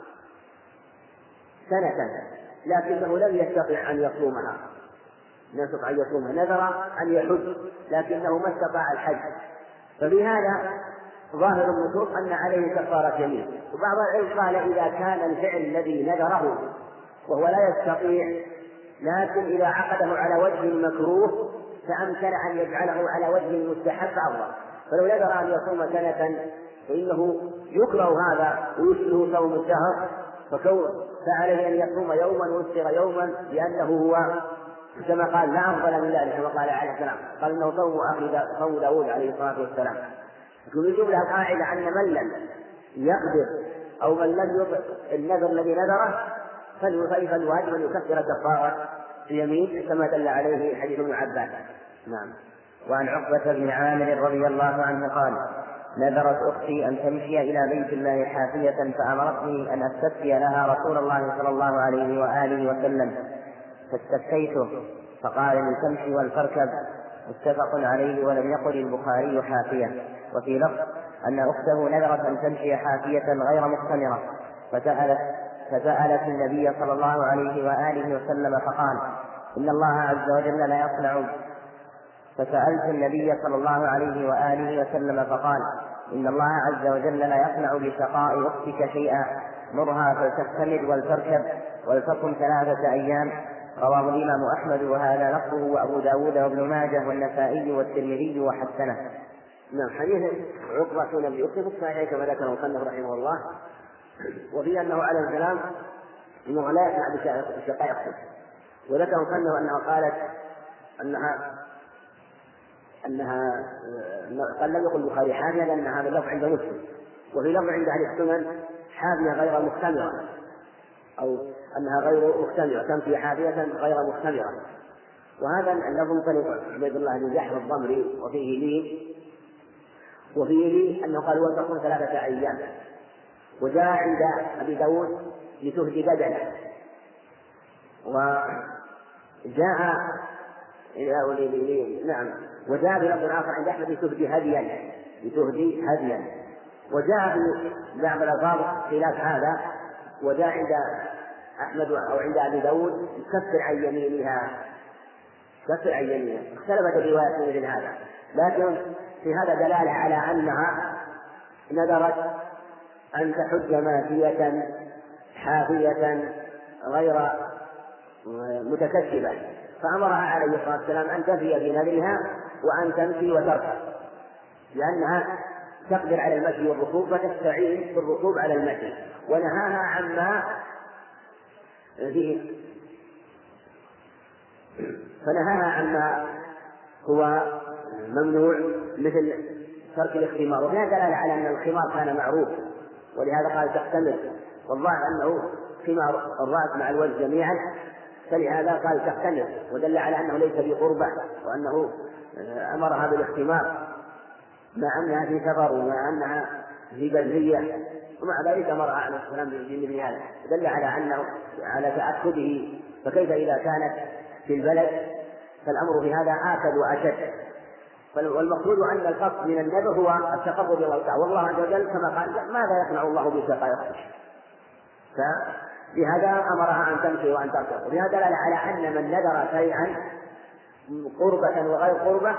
سنة لكنه لم يستطع أن يصومها، لم يستطع أن يصومها، نذر أن يحج لكنه ما استطاع الحج، ففي هذا ظاهر النصوص أن عليه كفارة يمين. وبعض العلم قال إذا كان الفعل الذي نذره وهو لا يستطيع لكن إذا عقده على وجه مكروه فأمكن أن يجعله على وجه مستحب أفضل، فلو نذر أن يصوم سنة فإنه يكره هذا ويشبه صوم الشهر، فكون فعليه أن يصوم يوما ويفطر يوما، لأنه هو كما قال لا أفضل من ذلك كما قال عليه السلام، قال إنه صوم أخي صوم داود عليه الصلاة والسلام. يجب لها قاعدة أن من لم يقدر أو من لم يطع النذر الذي نذره فالواجب أن يكفر كفارة اليمين كما دل عليه حديث ابن عباس. نعم. وعن عقبة بن عامر رضي الله عنه قال: نذرت أختي أن تمشي إلى بيت الله حافية فأمرتني أن أستفتي لها رسول الله صلى الله عليه وآله وسلم، فاستفتيته فقال لي تمشي ولتركب، متفق عليه. ولم يقل البخاري حافية. وفي لفظ أن أخته نذرت أن تمشي حافية غير مختمرة، فسألت فسألت النبي صلى الله عليه وآله وسلم فقال: إن الله عز وجل لا يصنع فسألت النبي صلى الله عليه وآله وسلم فقال: إن الله عز وجل لا يصنع بشقاء أختك شيئا، مرها فلتختمر ولتركب ولتكن ثلاثة أيام. رواه الإمام أحمد وهذا لفظه وأبو داود وابن ماجه والنسائي والترمذي وحسنه. نعم. حديث عقبة بن أخته في الصحيح كما ذكره المصنف رحمه الله، وفي أنه عليه السلام إنه لا يصنع بشقاء أخته، وذكر المصنف أنها قالت أنها أنها قال لم يقل البخاري حافية لأن هذا اللفظ عند مسلم، وفي لفظ عند أهل السنن حافية غير مختمرة، أو أنها غير مختمرة، تمشي حافية غير مختمرة. وهذا اللفظ منطلق عبيد الله بن جحر الضمري وفيه لي وفيه لي أنه قال وتكون ثلاثة أيام. وجاء عند أبي داود لتهدي بدنه، وجاء نعم وجاء بلفظ آخر عند أحمد لتهدي هديا لتهدي هديا وجاء في بعض الألفاظ خلاف هذا، وجاء عند أحمد أو عند أبي داود كفر عن يمينها كفر عن يمينها. اختلفت الروايات مثل هذا، لكن في هذا دلالة على أنها نذرت أن تحج ماشية حافية غير متكسبة، فأمرها عليه الصلاة والسلام أن تفي بنذرها وأن تمشي وتركب، لأنها تقدر على المشي والركوب فتستعين بالركوب على المشي، ونهاها عما فيه فنهاها عما هو ممنوع مثل ترك الاختمار. وفيها دلالة على أن الخمار كان معروف، ولهذا قال تختمر، والظاهر أنه خمار الرأس مع الوجه جميعا، فلهذا قال تختمر، ودل على أنه ليس بقربة، وأنه أمرها بالاختمار مع أنها في سفر ومع أنها في برية، ومع ذلك أمرها عليه الصلاة والسلام بمثل هذا، دل على أنه على تأكده. فكيف إذا كانت في البلد فالأمر في هذا آكد وأشد. والمقصود أن القصد من النذر هو التقرب إلى الله، والله عز وجل كما قال ماذا يصنع الله بسقائكم، فلهذا أمرها أن تمشي وأن تركض. ولهذا دل على أن من نذر شيئا قربة وغير قربة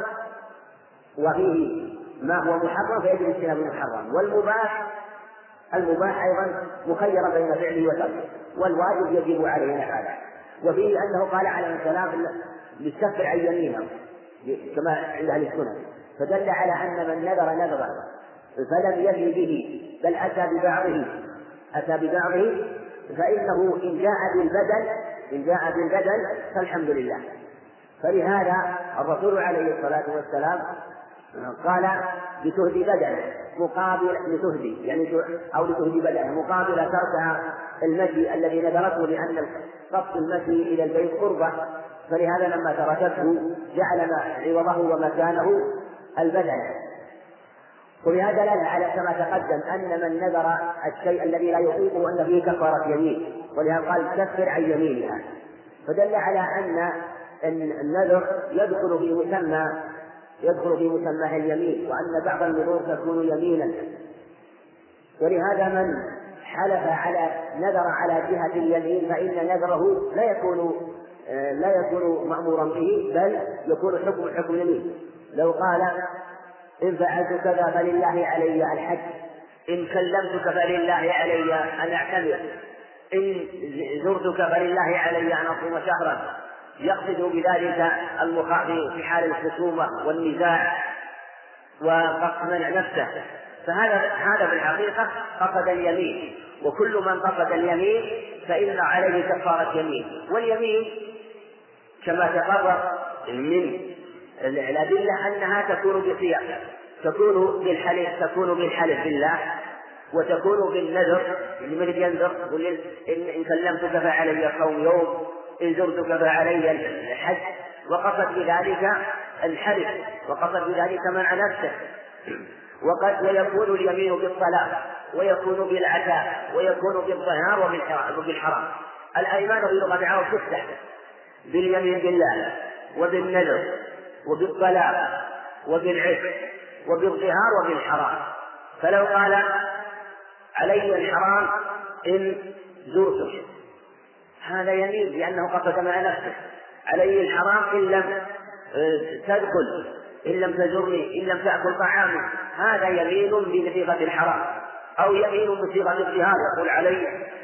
وفيه ما هو محرم فيجب اجتناب المحرم، والمباح المباح أيضا مخيرا بين فعله وتركه، والواجب يجب عليه هذا. وفيه أنه قال عليه السلام للكفر عن يمينه كما عند أهل السنة، فدل على أن من نذر نذرا فلم يفي به بل أتى ببعضه أتى ببعضه فإنه إن جاء بالبدل إن جاء بالبدل فالحمد لله. فلهذا الرسول عليه الصلاة والسلام قال لتهدي بدنه مقابل لتهدي يعني أو لتهدي بدنه مقابل تركها المشي الذي نذرته، لأن قصد المشي إلى البيت قربة، فلهذا لما تركته جعل عوضه ومكانه البدن. ولهذا دل على كما تقدم أن من نذر الشيء الذي لا يطيقه أن فيه كفارة يمين، ولهذا قال كفر عن يمينها، فدل على أن النذر يدخل في مسمى يدخل في مسمى اليمين، وأن بعض النذور تكون يمينا. ولهذا من حلف على نذر على جهة اليمين فإن نذره لا يكون لا يكون مأمورا به، بل يكون حكم حكم يمين. لو قال إن فعلت كذا فلله علي الحج، إن كلمتك فلله علي أن أعتمر، إن زرتك فلله علي أن أصوم شهرا، يقصد بذلك المخاطب في حال الخصومة والنزاع وقصد منع نفسه، فهذا هذا في الحقيقة قصد اليمين. وكل من قصد اليمين فإن عليه كفارة يمين. واليمين كما تقرر من الأدلة أنها تكون بصيغ، تكون بالحلف تكون بالحلف بالله، وتكون بالنذر لمن ينذر إن كلمتك فعلي صوم يوم، إن زرتك فعلي الحج، وقصد بذلك الحلف، وقصد بذلك منع نفسه. وقد ويكون اليمين بالطلاق، ويكون بالعتاء، ويكون بالظهار وبالحرام. الأيمان في لغة العرب تفتح باليمين بالله، وبالنذر، وبالطلاق، وبالعتق، وبالظهار، وبالحرام. فلو قال علي الحرام إن زرتك، هذا يمين لأنه قصد مع نفسه. علي الحرام إن لم تدخل، إن لم تزرني، إن لم تأكل طعامي، هذا يمين بصيغة الحرام. أو يمين بصيغة الظهار، يقول علي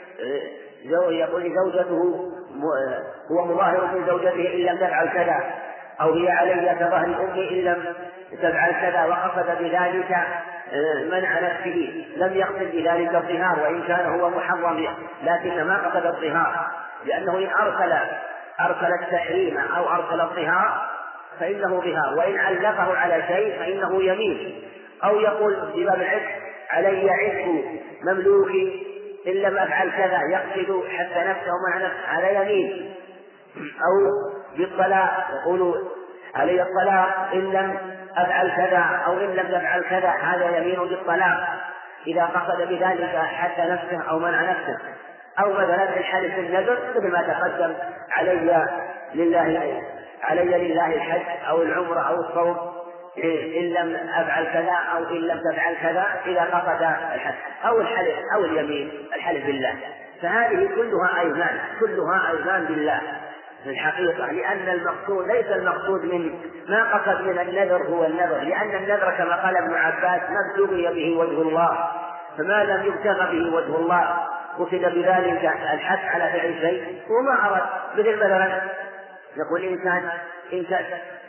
يقول زوجته هو مظاهر من زوجته إن لم تفعل كذا، أو هي علي كظهر أمي إن لم تفعل كذا، وقصد بذلك منع نفسه. لم يقصد بذلك الظهار وإن كان هو محرم، لكن ما قصد الظهار، لأنه إن أرسل أرسل التحريم أو أرسل الظهار فإنه ظهار، وإن علقه على شيء فإنه يمين. أو يقول في باب العتق علي عتق مملوكي إن لم أفعل كذا، يقصد حتى نفسه مع نفسه، هذا يمين. أو بالطلاق يقول علي الطلاق إن لم أفعل كذا، أو إن لم تفعل كذا، هذا يمين بالطلاق إذا قصد بذلك حتى نفسه أو منع نفسه. أو مثلا الحلف بالنذر مثل ما تقدم علي لله علي لله الحج أو العمرة أو الصوم إن لم أفعل كذا أو إن لم تفعل كذا، إذا قصد الحج. أو الحلف أو اليمين الحلف بالله، فهذه كلها أيمان كلها أيمان بالله في الحقيقة، لأن المقصود ليس المقصود من ما قصد من النذر هو النذر، لأن النذر كما قال ابن عباس ما ابتغي به وجه الله، فما لم يبتغ به وجه الله قصد بذلك الحث على فعل شيء وما أراد. مثل مثلا يقول إنسان إن كان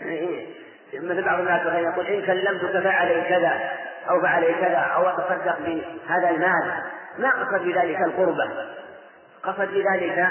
مثل بعض الناس يقول إن كلمتك فعلي كذا أو فعلي كذا أو أتصدق بهذا المال، ما قصد بذلك القربة، قصد بذلك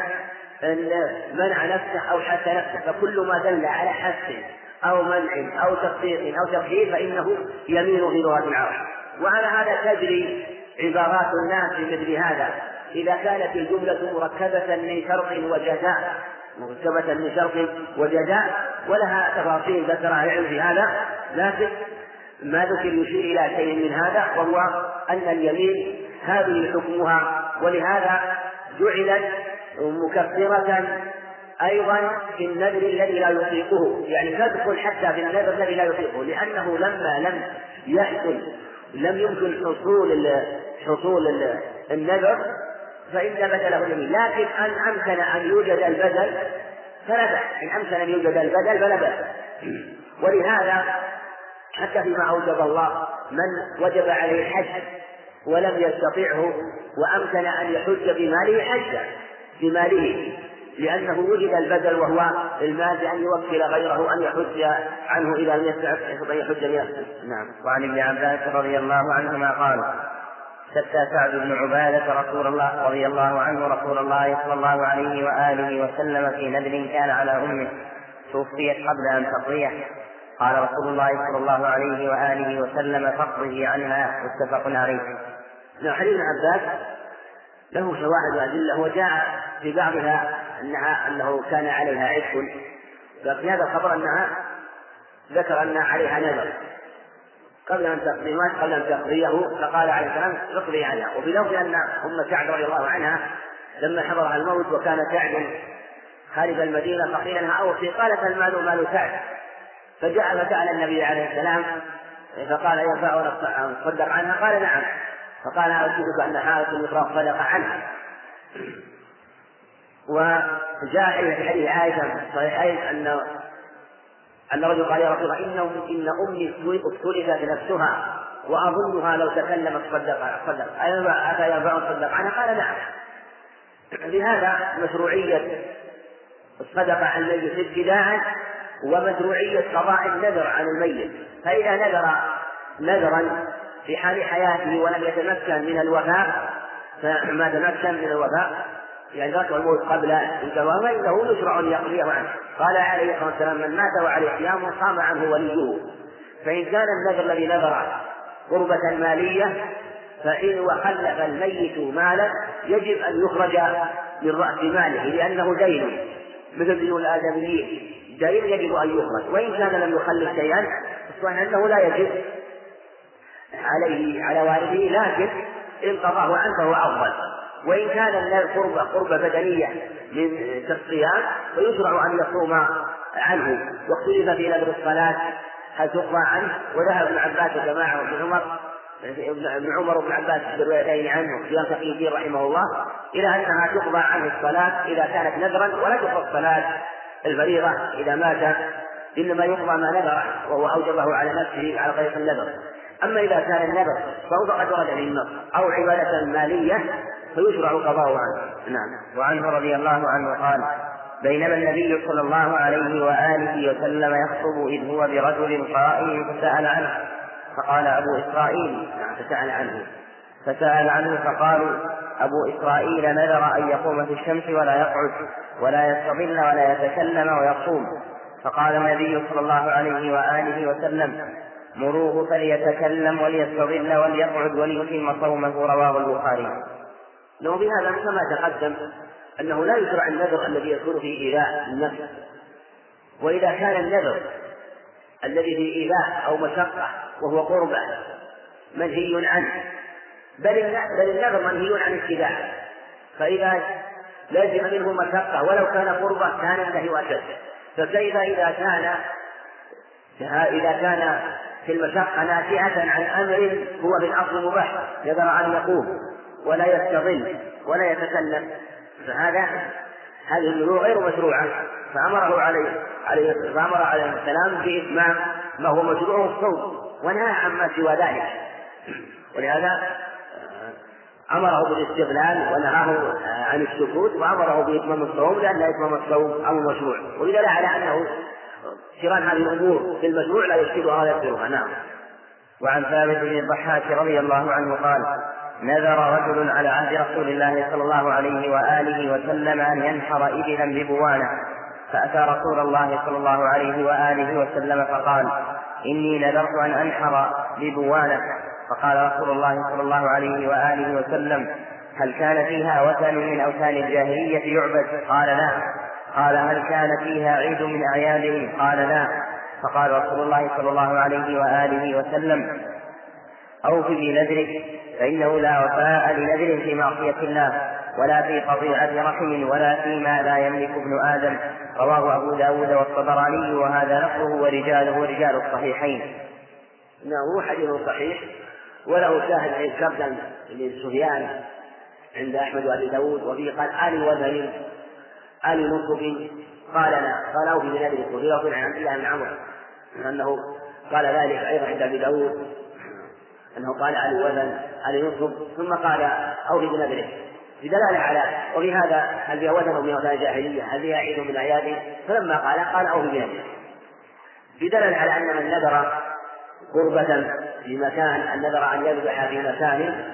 منع نفسه أو حث نفسه. فكل ما دل على حث أو منع أو تصديق أو تقدير فإنه يمين في لغة العرب. وعلى هذا تجري عبارات الناس في مثل هذا إذا كانت الجملة مركبة من شرط وجزاء مركبة من شرط وجزاء، ولها تفاصيل ذكرها العلم في هذا، لكن ما ذكر يشير إلى شيء من هذا، وهو أن اليمين هذه حكمها، ولهذا جعلت مكفرة أيضا في النذر الذي لا يطيقه، يعني تدخل حتى في النذر الذي لا يطيقه، لأنه لما لم يحصل لم يمكن حصول حصول النذر فإن بدله اليمين، لكن أن أمكن أن يوجد البدل فلا بأس، إن أمكن أن يوجد البدل فلا بأس. ولهذا حتى فيما أوجب الله من وجب عليه الحج ولم يستطعه وأمكن أن يحج بماله حج بماله، لأنه وجد البدل وهو المال بأن يوكل غيره أن يحج عنه إذا لم يستطع أن يحج بنفسه. نعم. وعن ابن عباس رضي الله عنهما قال: شتى سعد بن عبادة رسول الله رضي الله عنه رسول الله صلى الله عليه وآله وسلم في نذر كان على أمه توفيت قبل أن تقضيه، قال رسول الله صلى الله عليه وآله وسلم: فاقضه عنها، متفق عليه. نعم. حديث ابن عباس له شواهد وأدلة، وجاء في بعضها أنها أنه كان عليها عتق، ففي هذا الخبر أنها ذكر أن عليها نذر قبل أن تقضيه قبل أن تقضيه فقال عليه السلام: اقضي عنها. وفي لفظ أن أم سعد رضي الله عنها لما حضرها الموت وكان سعد خارج المدينة فقيل لها: أوصي، قالت: المال مال سعد. فجاء فسأل النبي عليه السلام فقال: ينفع أن تصدق عنها؟ قال: نعم. فقال: أشهدك أن حارث يقرأ صدق عنها. وجاء في حديث عائشة في الصحيحين أن أن رجل قال: يا رسول الله، إن إن أمي افتلتت نفسها وأظنها لو تكلمت صدق صدق أتى ينفع صدق عنها؟ قال: نعم. بهذا مشروعية الصدقة عن الميت ابتداء، ومشروعية قضاء النذر عن الميت. فإذا نذر نذرا في حال حياته ولم يتمكن من الوفاء فما تمكن من الوفاء يعني ذاك الموت قبل الجواب فإنه يشرع أن يقضيه عنه. قال عليه الصلاة والسلام: من مات وعليه صيام قام عنه وليه. فإن كان النذر الذي نذر قربة مالية فإن وخلف الميت مالا يجب أن يخرج من رأس ماله، لأنه دين مثل ديون الآدميين، دين يجب أن يخرج. وإن كان لم يخلف شيئا فالصحيح أنه لا يجب عليه على والده، لكن إن قضاه عنه فهو أفضل. وإن كان القربة قربة بدنية من كالصيام فيشرع أن يصوم عنه. واختلف في نذر الصلاة هل تقضى عنه، وذهب ابن عباس وجماعة وابن عمر ابن عمر وابن عباس بالروايتين عنه في تقي الدين رحمه الله إلى أنها تقضى عنه الصلاة إذا كانت نذرا، ولا تقضى الصلاة الفريضة إذا مات، إنما يقضى ما نذر وهو أوجبه على نفسه على طريق النذر. أما إذا كان النذر فهو فقد ورد به النص أو عبادة مالية فيشرع قضاءه عنه. نعم. وعنه رضي الله عنه قال: بينما النبي صلى الله عليه وآله وسلم يخطب إذ هو برجل قائم فسأل عنه، فقال أبو إسرائيل فسأل عنه فسأل عنه فقالوا: أبو إسرائيل نذر أن يقوم في الشمس ولا يقعد ولا يستظل ولا يتكلم ويصوم. فقال النبي صلى الله عليه وآله وسلم: مروه فليتكلم وليستظل وليقعد وليتم صومه. رواه البخاري. لو بهذا كما تقدم أنه لا يشرع النذر الذي يكون فيه إيذاء النفس. وإذا كان النذر الذي فيه إيذاء أو مشقة وهو قربة منهي عنه، بل النذر منهي عن اتباعه، فإذا لازم منه مشقة ولو كان قربة كان النهي أشد. فكيف إذا كان إذا كان في المشقة ناشئة عن أمر هو في الأصل مباح يقدر أن يقوم ولا يستظل ولا يتكلم، فهذا هذه النذور غير مشروعة. فأمره عليه عليه فأمر عليه السلام بإتمام ما هو مشروع الصوم ونهى عما سوى ذلك، ولهذا أمره بالاستغلال ونهاه عن السكوت وأمره بإتمام الصوم، لأن إتمام الصوم أمر مشروع، ودل على أنه شران هذه الأمور في المشروع لا يشكلها ولا يكثرها. نعم. وعن ثابت بن الضحاك رضي الله عنه قال: نذر رجل على عهد رسول الله صلى الله عليه وآله وسلم أن ينحر إبلا ببوانة، فأتى رسول الله صلى الله عليه وآله وسلم فقال: إني نذرت أن أنحر ببوانة. فقال رسول الله صلى الله عليه وآله وسلم: هل كان فيها وثن من أوثان الجاهلية يعبد؟ قال: لا. قال: هل كان فيها عيد من أعيادهم؟ قال: لا. فقال رسول الله صلى الله عليه وآله وسلم: أوف بنذرك، فإنه لا وفاء لنذر في معصية الله، ولا في قطيعة رحم ولا فيما لا يملك ابن آدم. رواه أبو داود والطبراني وهذا لفظه ورجاله رجال الصحيحين. إنه حديث صحيح وله شاهد عن كبدا لسفيان عند أحمد وأبي داود، وفيه قال آل وذل آل نصب قال لا قالوا في بلاد الكفر وفي عن عبد الله بن عمرو أنه قال ذلك أيضا عند أبي داود أنه قال آل وذل آل نصب ثم قال أو في بنذره بدلالة على وفي هذا هل فيها وثن وفيها وثن جاهلية هل فيها عيد من أعياده، فلما قال قال أو في بنذره بدلالة على أن من نذر قربة في مكان أن نذر أن يذبح في مكان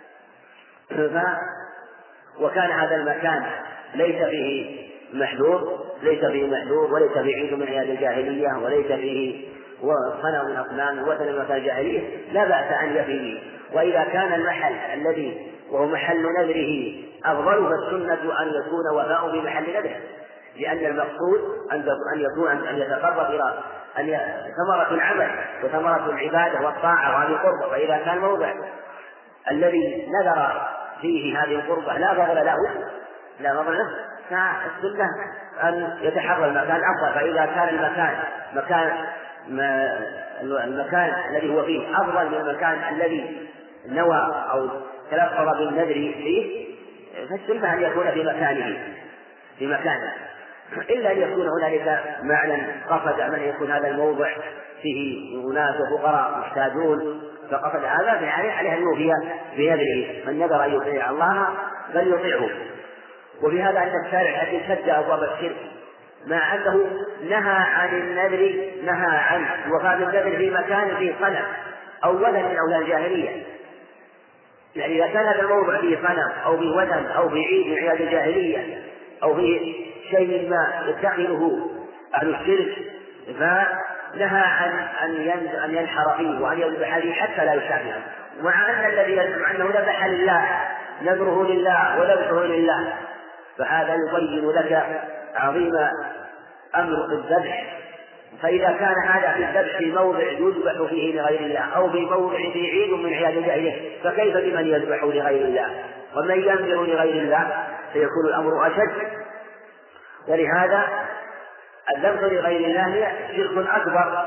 ف... وكان هذا المكان ليس فيه محذور ليس فيه محذور وليس فيه عيد من أعياد الجاهلية وليس فيه صنم من أصنام وثن من أصنام الجاهلية لا بأس أن يفيه. وإذا كان المحل الذي وهو محل نذره أفضل فالسنة أن يكون وفاء بمحل نذره، لأن المقصود أن يكون أن يتقرب إلى أن ثمرة العمل وثمرة العبادة والطاعة وهذه قربة. فإذا كان الموضع الذي نذر فيه هذه القربة لا فضل له لا فضل له فالسنة أن يتحرى المكان أفضل. فإذا كان المكان مكان ما المكان الذي هو فيه أفضل من المكان الذي نوى أو تلفظ بالنذر فيه فالسنة أن يكون في مكانه في مكانه إلا أن يكون هنالك معنى قصد أن يكون هذا الموضع فيه أناس وفقراء محتاجون فقصد هذا فعليه عليه أن يوفي بنذره. من نذر أن يطيع الله فليطيعه. وفي هذا أن الشارع الذي شد أبواب الشرك مع أنه نهى عن النذر نهى عن وفاء النذر في مكان فيه صنم أو وثن من أولاد الجاهلية. يعني إذا كان هذا الموضع فيه صنم أو فيه وثن أو فيه عيد من أعياد الجاهلية أو فيه شيء ما يتخذه أهل الشرك فنهى عن أن ينحر فيه وأن يذبح فيه حتى لا يشابه. مع أن الذي يزعم أنه ذبح لله نذره لله وذبحه لله فهذا يبين لك عظيم أمر الذبح. فإذا كان هذا في الذبح في موضع يذبح فيه لغير الله أو في موضع فيه عيد من عياد الجاهلية فكيف بمن يذبح لغير الله؟ ومن ينذر لغير الله فيكون الأمر أشد. ولهذا الذبح لغير الله شرك أكبر.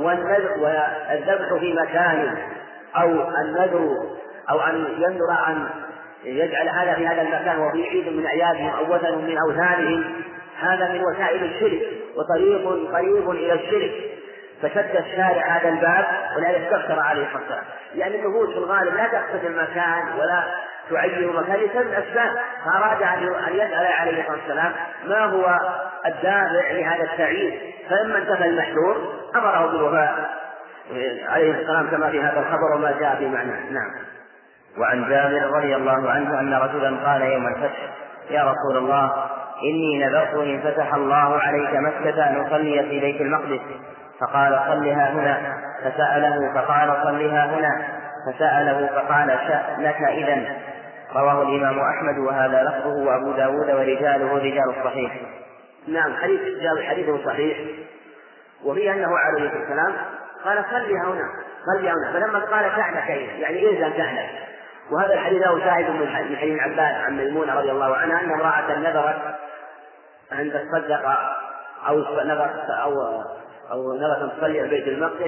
والذبح في مكان أو النذر أو أن ينذر أن يجعل هذا في هذا المكان وفي عيد من أعيادهم أو وثن من أوثانهم هذا من وسائل الشرك وطريق قريب إلى الشرك. فشد الشارع هذا الباب ولا يستكثر عليه حتى لأن النفوس في الغالب لا تقصد المكان ولا تعين مكان لسبب أسباب فأراد أن يسأل عليه الصلاة والسلام ما هو الدافع لهذا التعيين فلما انتهى المحذور أمره بالوفاء عليه السلام كما في هذا الخبر وما جاء في معناه. نعم. وعن جابر رضي الله عنه أن رجلا قال يوم الفتح يا رسول الله إني نذرت إن فتح الله عليك مكة أن أصلي في بيت المقدس فقال صلها هنا فسأله فقال صلها هنا فسأله فقال شأنك إذن. رواه الإمام أحمد وهذا لفظه وأبو داود ورجاله رجال الصحيح. نعم حديث جابر حديثه صحيح وفيه أنه عليه السلام قال صلها هنا صلها هنا فلما قال شأنك إذن يعني إذن شأنك. وهذا الحديث له شاهد من حديث عباس عن ميمونة رضي الله عنها أن امرأة نذرت أن تصدق أو نذرت أو أو نذرت أن تصلي في بيت المقدس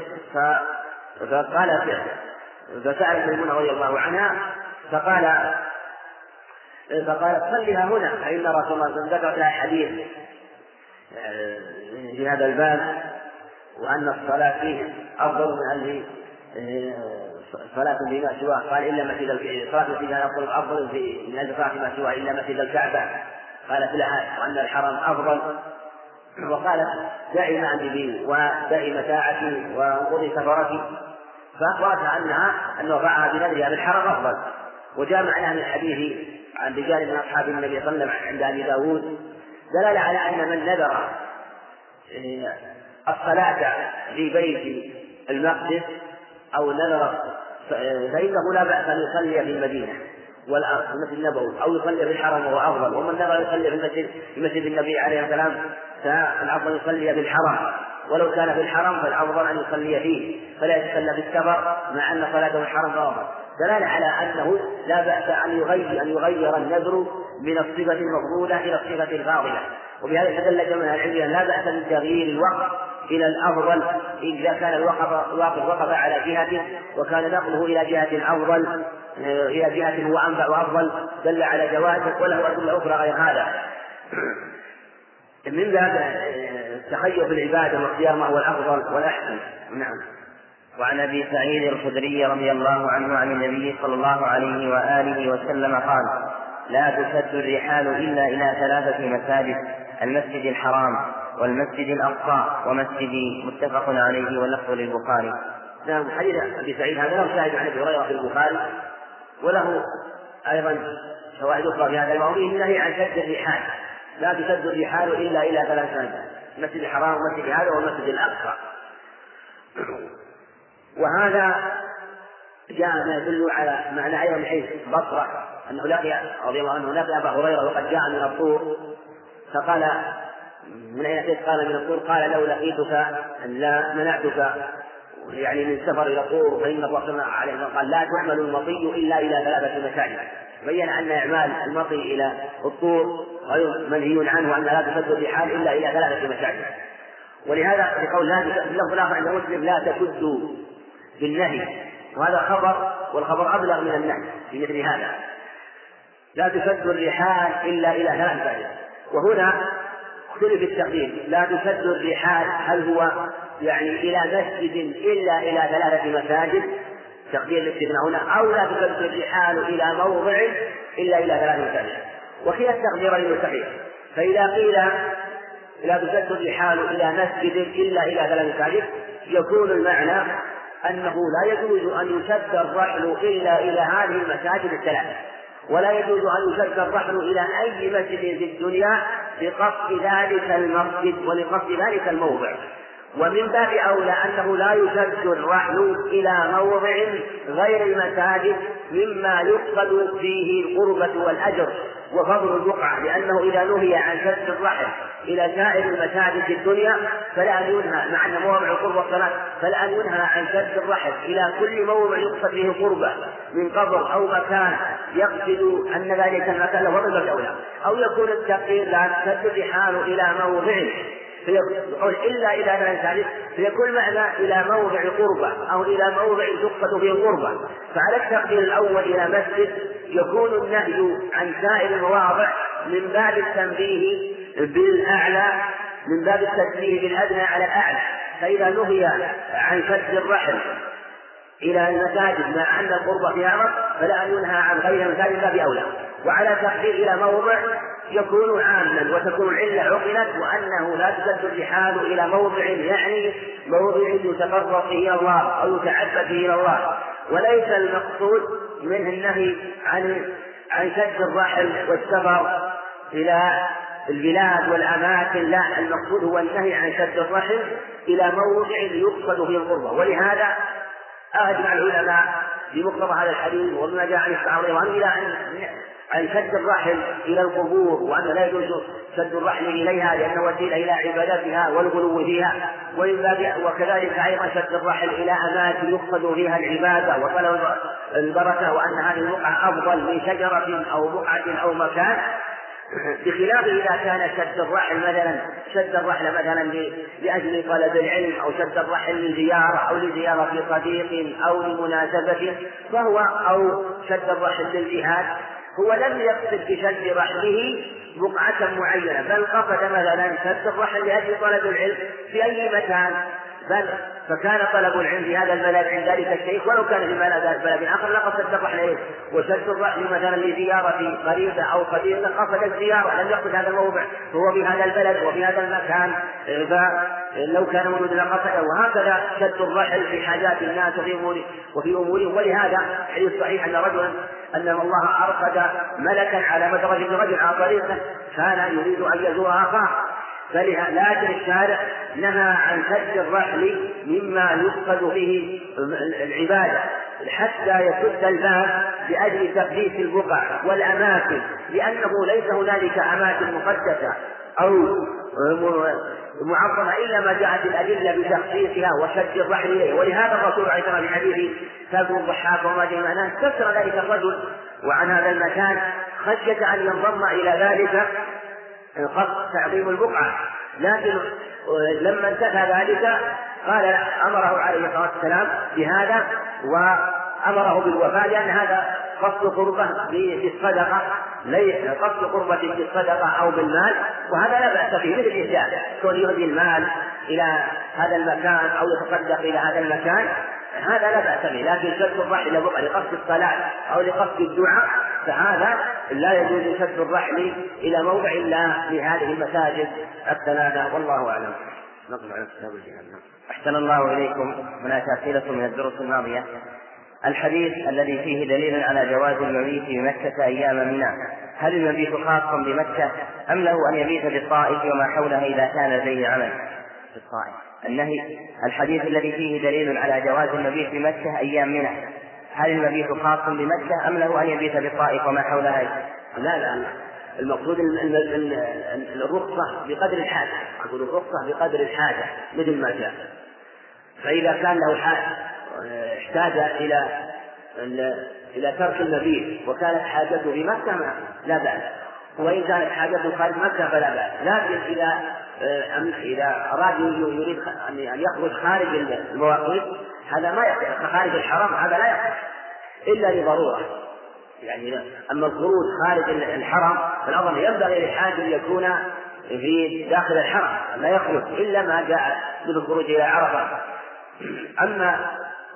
فقال فسألت ميمونة رضي الله عنها فقال فقالت صلها هنا فإن رسول الله صلى الله عليه وسلم ذكر لها حديث في هذا الباب وأن الصلاة فيه أفضل من أن صلاة فيما سواه قال إلا مسجد صلاة فيها أفضل أفضل في من أجل صلاة فيما سواه إلا مسجد الكعبة قالت لها وأن الحرم أفضل وقالت دعي ما عندي بي ودعي متاعتي وانقضي سفرتي فأخبرتها أنها أن وضعها بنذرها بالحرم أفضل. وجاء معناها من الحديث عن رجال من أصحاب النبي صلى الله عليه وسلم عند أبي داود دلالة على أن من نذر الصلاة في بيت المقدس أو نذر فإنه لا بأس أن يصلي في المدينة والأرض في المسجد النبوي أو يصلي في الحرم وهو أفضل. ومن نذر يصلي في المسجد في مسجد النبي عليه السلام فالأفضل يصلي في الحرم ولو كان في الحرم فالأفضل أن يصلي فيه فلا يتخلى بالسفر مع أن صلاته في الحرم أفضل. دلالة على أنه لا بأس أن يغير أن يغير النذر من الصفة المفضولة إلى الصفة الفاضلة. وبهذا استدل جماهير العلم لا بأس من تغيير الوقف إلى الأفضل إذا كان الواقف وقف على جهة وكان نقله إلى جهة أفضل إلى جهة هو أنفع وأفضل دل على جوازه، وله أدلة أخرى غير هذا. من باب التخير في العبادة واختيار ما هو الأفضل والأحسن. نعم. وعن أبي سعيد الخدري رضي الله عنه عن النبي صلى الله عليه وآله وسلم قال: لا تشد الرحال إلا إلى ثلاثة مساجد: المسجد الحرام والمسجد الأقصى ومسجد. متفق عليه واللفظ للبخاري. نعم. حديث أبي سعيد هذا له شاهد عن أبي هريرة في البخاري، وله أيضا شواهد أخرى في هذا الموضوع النهي عن شد الرحال. لا تشد الرحال إلا إلى ثلاث مساجد: المسجد الحرام والمسجد هذا والمسجد الأقصى. وهذا جاء ما يدل على معنى أيضا من حيث بصرة أنه لقي رضي الله عنه لقي أبا هريرة وقد جاء من الطور فقال: من أين أتيت؟ قال: من الطور. قال: لو لقيتك لا منعتك يعني من سفر إلى الطور فإن وقتنا عليه. قال: لا تعمل المطي إلا إلى ثلاثة مساجد. بين أن إعمال المطي إلى الطور غير منهي عنه، وأن لا تشد الرحال إلا إلى ثلاثة مساجد. ولهذا في قول لا في اللفظ الآخر عند مسلم: لا تشدوا بالنهي، وهذا خبر، والخبر أبلغ من النهي في مثل هذا. لا تشد الرحال إلا إلى ثلاث مساجد. وهنا اختلف التقدير: لا تشد الرحال هل هو يعني إلى مسجد إلا إلى ثلاثة مساجد تقدير الاستثناء هنا، أو لا تشد الرحال إلى موضع إلا إلى ثلاث مساجد. وكلا التقديرين صحيح. فإذا قيل لا تشد الرحال إلى مسجد إلا إلى ثلاث مساجد يكون المعنى أنه لا يجوز أن يشد الرحل إلا إلى هذه المساجد الثلاثة، ولا يجوز أن يشد الرحل إلى أي مسجد في الدنيا لقصد ذلك المسجد ولقصد ذلك الموضع. ومن باب أولى أنه لا يشد الرحل إلى موضع غير المساجد مما يقصد فيه القربة والأجر وفضل البقعة، لأنه إذا نهي عن شد الرحل إلى سائر المساجد في الدنيا فلا أن ينهى، مع أن موضع القربة والصلاة، فلا أن ينهى عن شد الرحل إلى كل موضع يقصد فيه القربة من قبر أو مكان يقصد أن ذلك المكان له فضل الأولى. أو يكون التقدير: لا تشد الرحال إلى موضع فيقول إلا إلى ثلاث مساجد، فيكون معنى إلى موضع قربة أو إلى موضع تقصد فيه القربة. فعلى التقدير الأول إلى مسجد يكون النهي عن سائر المواضع من باب التنبيه بالأعلى، من باب التنبيه بالأدنى على الأعلى. فإذا نهي عن شد الرحل إلى المساجد مع أن القربة فيها أمر فلا أن ينهى عن غير المساجد باب أولى. وعلى تقدير إلى موضع يكون عاما، وتكون العلة عقلت، وأنه لا تشد الرحال إلى موضع يعني موضع يتقرب فيه إلى الله أو يتعبد فيه إلى الله، وليس المقصود منه النهي عن عن شد الرحل والسفر إلى البلاد والأماكن، لا، المقصود هو النهي عن شد الرحل إلى موضع يقصد فيه القربة. ولهذا أجمع العلماء بمقتضى هذا الحديث وبما جاء عن الصحابة إلى أن عن شد الرحل إلى القبور، وأن لا يجوز شد الرحل إليها لأنه وسيلة إلى عبادتها والغلو فيها، وكذلك أيضا شد الرحل إلى أماكن يقصد فيها العبادة وطلب البركة، وأن هذه البقعة أفضل من شجرة أو بقعة أو مكان، بخلاف إذا كان شد الرحل مثلا شد الرحل مثلا لأجل طلب العلم، أو شد الرحل لزيارة أو لزيارة صديق أو لمناسبة، فهو أو شد الرحل للجهاد، هو لم يقصد بشد رحله بقعة معينة، بل قصد مثلا شد الرحل لأجل طلب العلم في أي مكان، بل فكان طلب العلم في هذا البلد عند ذلك الشيخ ولو كان في بلد آخر لا قصد الرحل إليه. وشد الرحل مثلا لزيارة قريبة أو قديمة قصد الزيارة، لم يقصد هذا الموضع، فهو في هذا البلد وفي هذا المكان، فلو كان موجودا لقصده. وهكذا شد الرحل في حاجات الناس وفي أمور وفي أمورهم. ولهذا حديث صحيح أن رجلا أن الله أرقد ملكا على مدرج رجل على طريقه كان يريد أن يزور أخاه، لكن الشارع نهى عن شد الرحل مما يقصد به العبادة حتى يسد الباب لأجل تقديس البقع والأماكن، لأنه ليس هنالك أماكن مقدسة أو معظمة إلا ما جاءت الأدلة بتخصيصها وشد الرحل إليه. ولهذا الرسول عليه الصلاة والسلام في حديث سعد بن الضحاك وما جاء معناه كسر ذلك الرجل وعن هذا المكان خشية أن ينضم إلى ذلك قصد تعظيم البقعة، لكن لما انتهى ذلك قال أمره عليه الصلاة والسلام بهذا وأمره بالوفاء، لأن هذا قصد قربة بالصدقة، قصد قربة بالصدقة أو بالمال، وهذا لا بأس فيه، مثل الإهداء كون يهدي المال إلى هذا المكان أو يتصدق إلى هذا المكان، هذا لا بأس به. لكن شد الرحل إلى بقعة لقصد الصلاة أو لقصد الدعاء فهذا لا يجوز شد الرحل إلى موضع إلا لهذه المساجد الثلاثة، والله أعلم. نقل على كتاب الجهاد. أحسن الله إليكم. هناك أسئلة من الدروس الماضية. الحديث الذي فيه دليل على جواز المبيت بمكة أيام منى، هل المبيت خاص بمكة أم له أن يبيت بالطائف وما حولها إذا كان لديه عمل في الطائف؟ النهي. الحديث الذي فيه دليل على جواز المبيت بمكة أيام منى، هل المبيت خاص بمكة أم له أن يبيت بالطائف وما حولها؟ لا لا المقصود الرخصة بقدر الحاجة، أقول الرخصة بقدر الحاجة مثل ما جاء. فإذا كان له حاجة احتاج إلى إلى ترك المبيت وكانت حاجته في مكة لا بأس، وإن كانت حاجته خارج مكة فلا بأس. لكن إذا إذا أراد يريد أن يخرج خارج المواقيت هذا ما يصح، خارج الحرم هذا لا يصح إلا لضرورة. يعني أما الخروج خارج الحرم فالأمر ينبغي للحاج أن يكون في داخل الحرم، لا يخرج إلا ما جاء بالخروج إلى عرفة. أما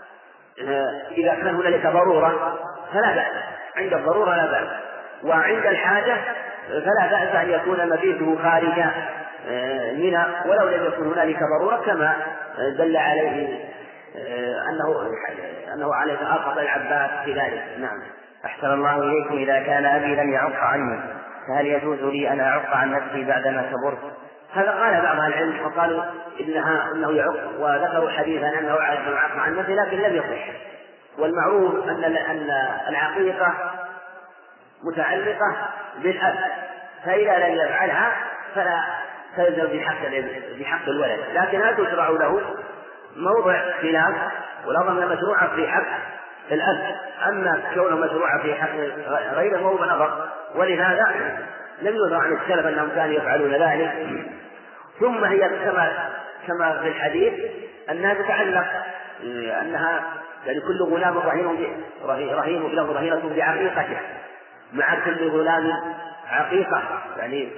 إذا كان هنالك ضرورة فلا بأس، عند الضرورة لا بأس، وعند الحاجة فلا بأس أن يكون مبيته خارج منى ولو لم يكن هنالك ضرورة، كما دل عليه أنه أنه عليه أرقى العباس في ذلك. نعم. أحسن الله إليكم. إذا كان أبي لم يعق عني فهل يجوز لي أن أعق عن نفسي بعدما كبرت؟ هذا قال بعض العلم وقالوا إنها إنه يعق، وذكروا حديثا أنه يعق عن نفسه لكن لم يصح. والمعروف أن أن العقيقة متعلقة بالأب، فإذا لم يفعلها فلا تلزم بحق بحق الولد، لكنها تشرع له موضع خلاف، والأظن مشروعة في حق الأب، أما كونه مشروعة في حق غير موضع نظر، ولهذا لم يذكر عن السلف أنهم كانوا يفعلون ذلك. ثم هي كما كما في الحديث أنها تتعلق أنها يعني كل غلام رهين رهين له رهينة بعقيقته، مع كل غلام عقيقة، يعني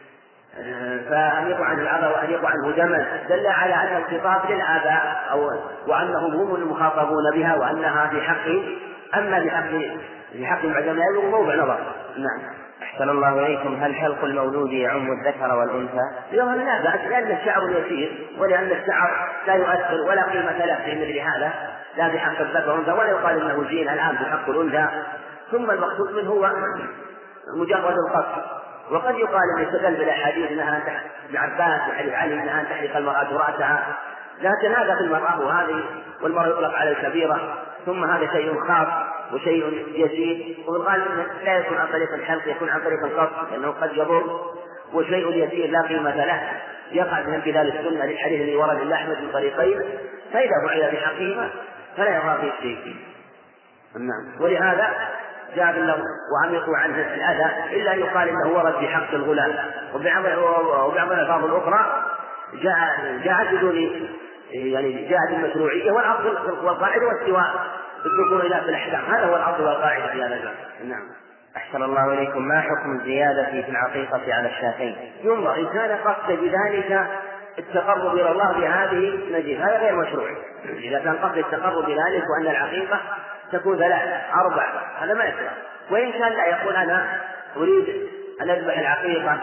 فأن يقع عنه الأب وأن يقع عنه جمل، دل على أن الخطاب للآباء أو وأنهم هم المخاطبون بها وأنها في حقهم، أما بحق بحق العجم لا يبلغ موضع نظر. نعم. أحسن الله إليكم. هل حلق المولود يعم الذكر والأنثى؟ يظهر لا بأس، لأن الشعر يسير، ولأن الشعر لا يؤثر ولا قيمة له في مثل هذا، لا بحق الذكر والأنثى، ولا يقال إنه زين الآن بحق الأنثى. ثم المقصود منه هو مجرد القصد. وقد يقال أن يستدل بالأحاديث أنها ابن عباس وحديث علي أنها أن تحلق المرأة رأسها، لكن هذا في المرأة وهذه، والمرأة يطلق على الكبيرة، ثم هذا شيء خاص وشيء يسير، ويقال انه لا يكون عن طريق الحلق، يكون عن طريق القصد لانه قد يضر، وشيء يسير لا قيمة له يقع من امتثال السنة للحديث الذي ورد لأحمد من طريقين، فإذا فعل بحقهما فلا يرى فيه شيء. نعم. ولهذا جاء بالله وعمقوا عنه الأذى، إلا أن يقال إنه ورد بحق الغلام، وبعض الألفاظ الأخرى جاء جاء بدون يعني جاء بالمشروعية والأصل والقاعدة واستواء الذكور إلى في الأحكام، هذا هو الأصل والقاعدة في هذا الباب. نعم. أحسن الله إليكم. ما حكم الزيادة في العقيقة على الشاتين؟ ينظر إن كان قصد بذلك التقرب إلى الله بهذه النجيب، هذا غير مشروع. إذا كان قصد التقرب بذلك وأن العقيقة تكون ثلاث أربع هذا ما يصلح. وإن كان لا يقول أنا أريد أن أذبح العقيقة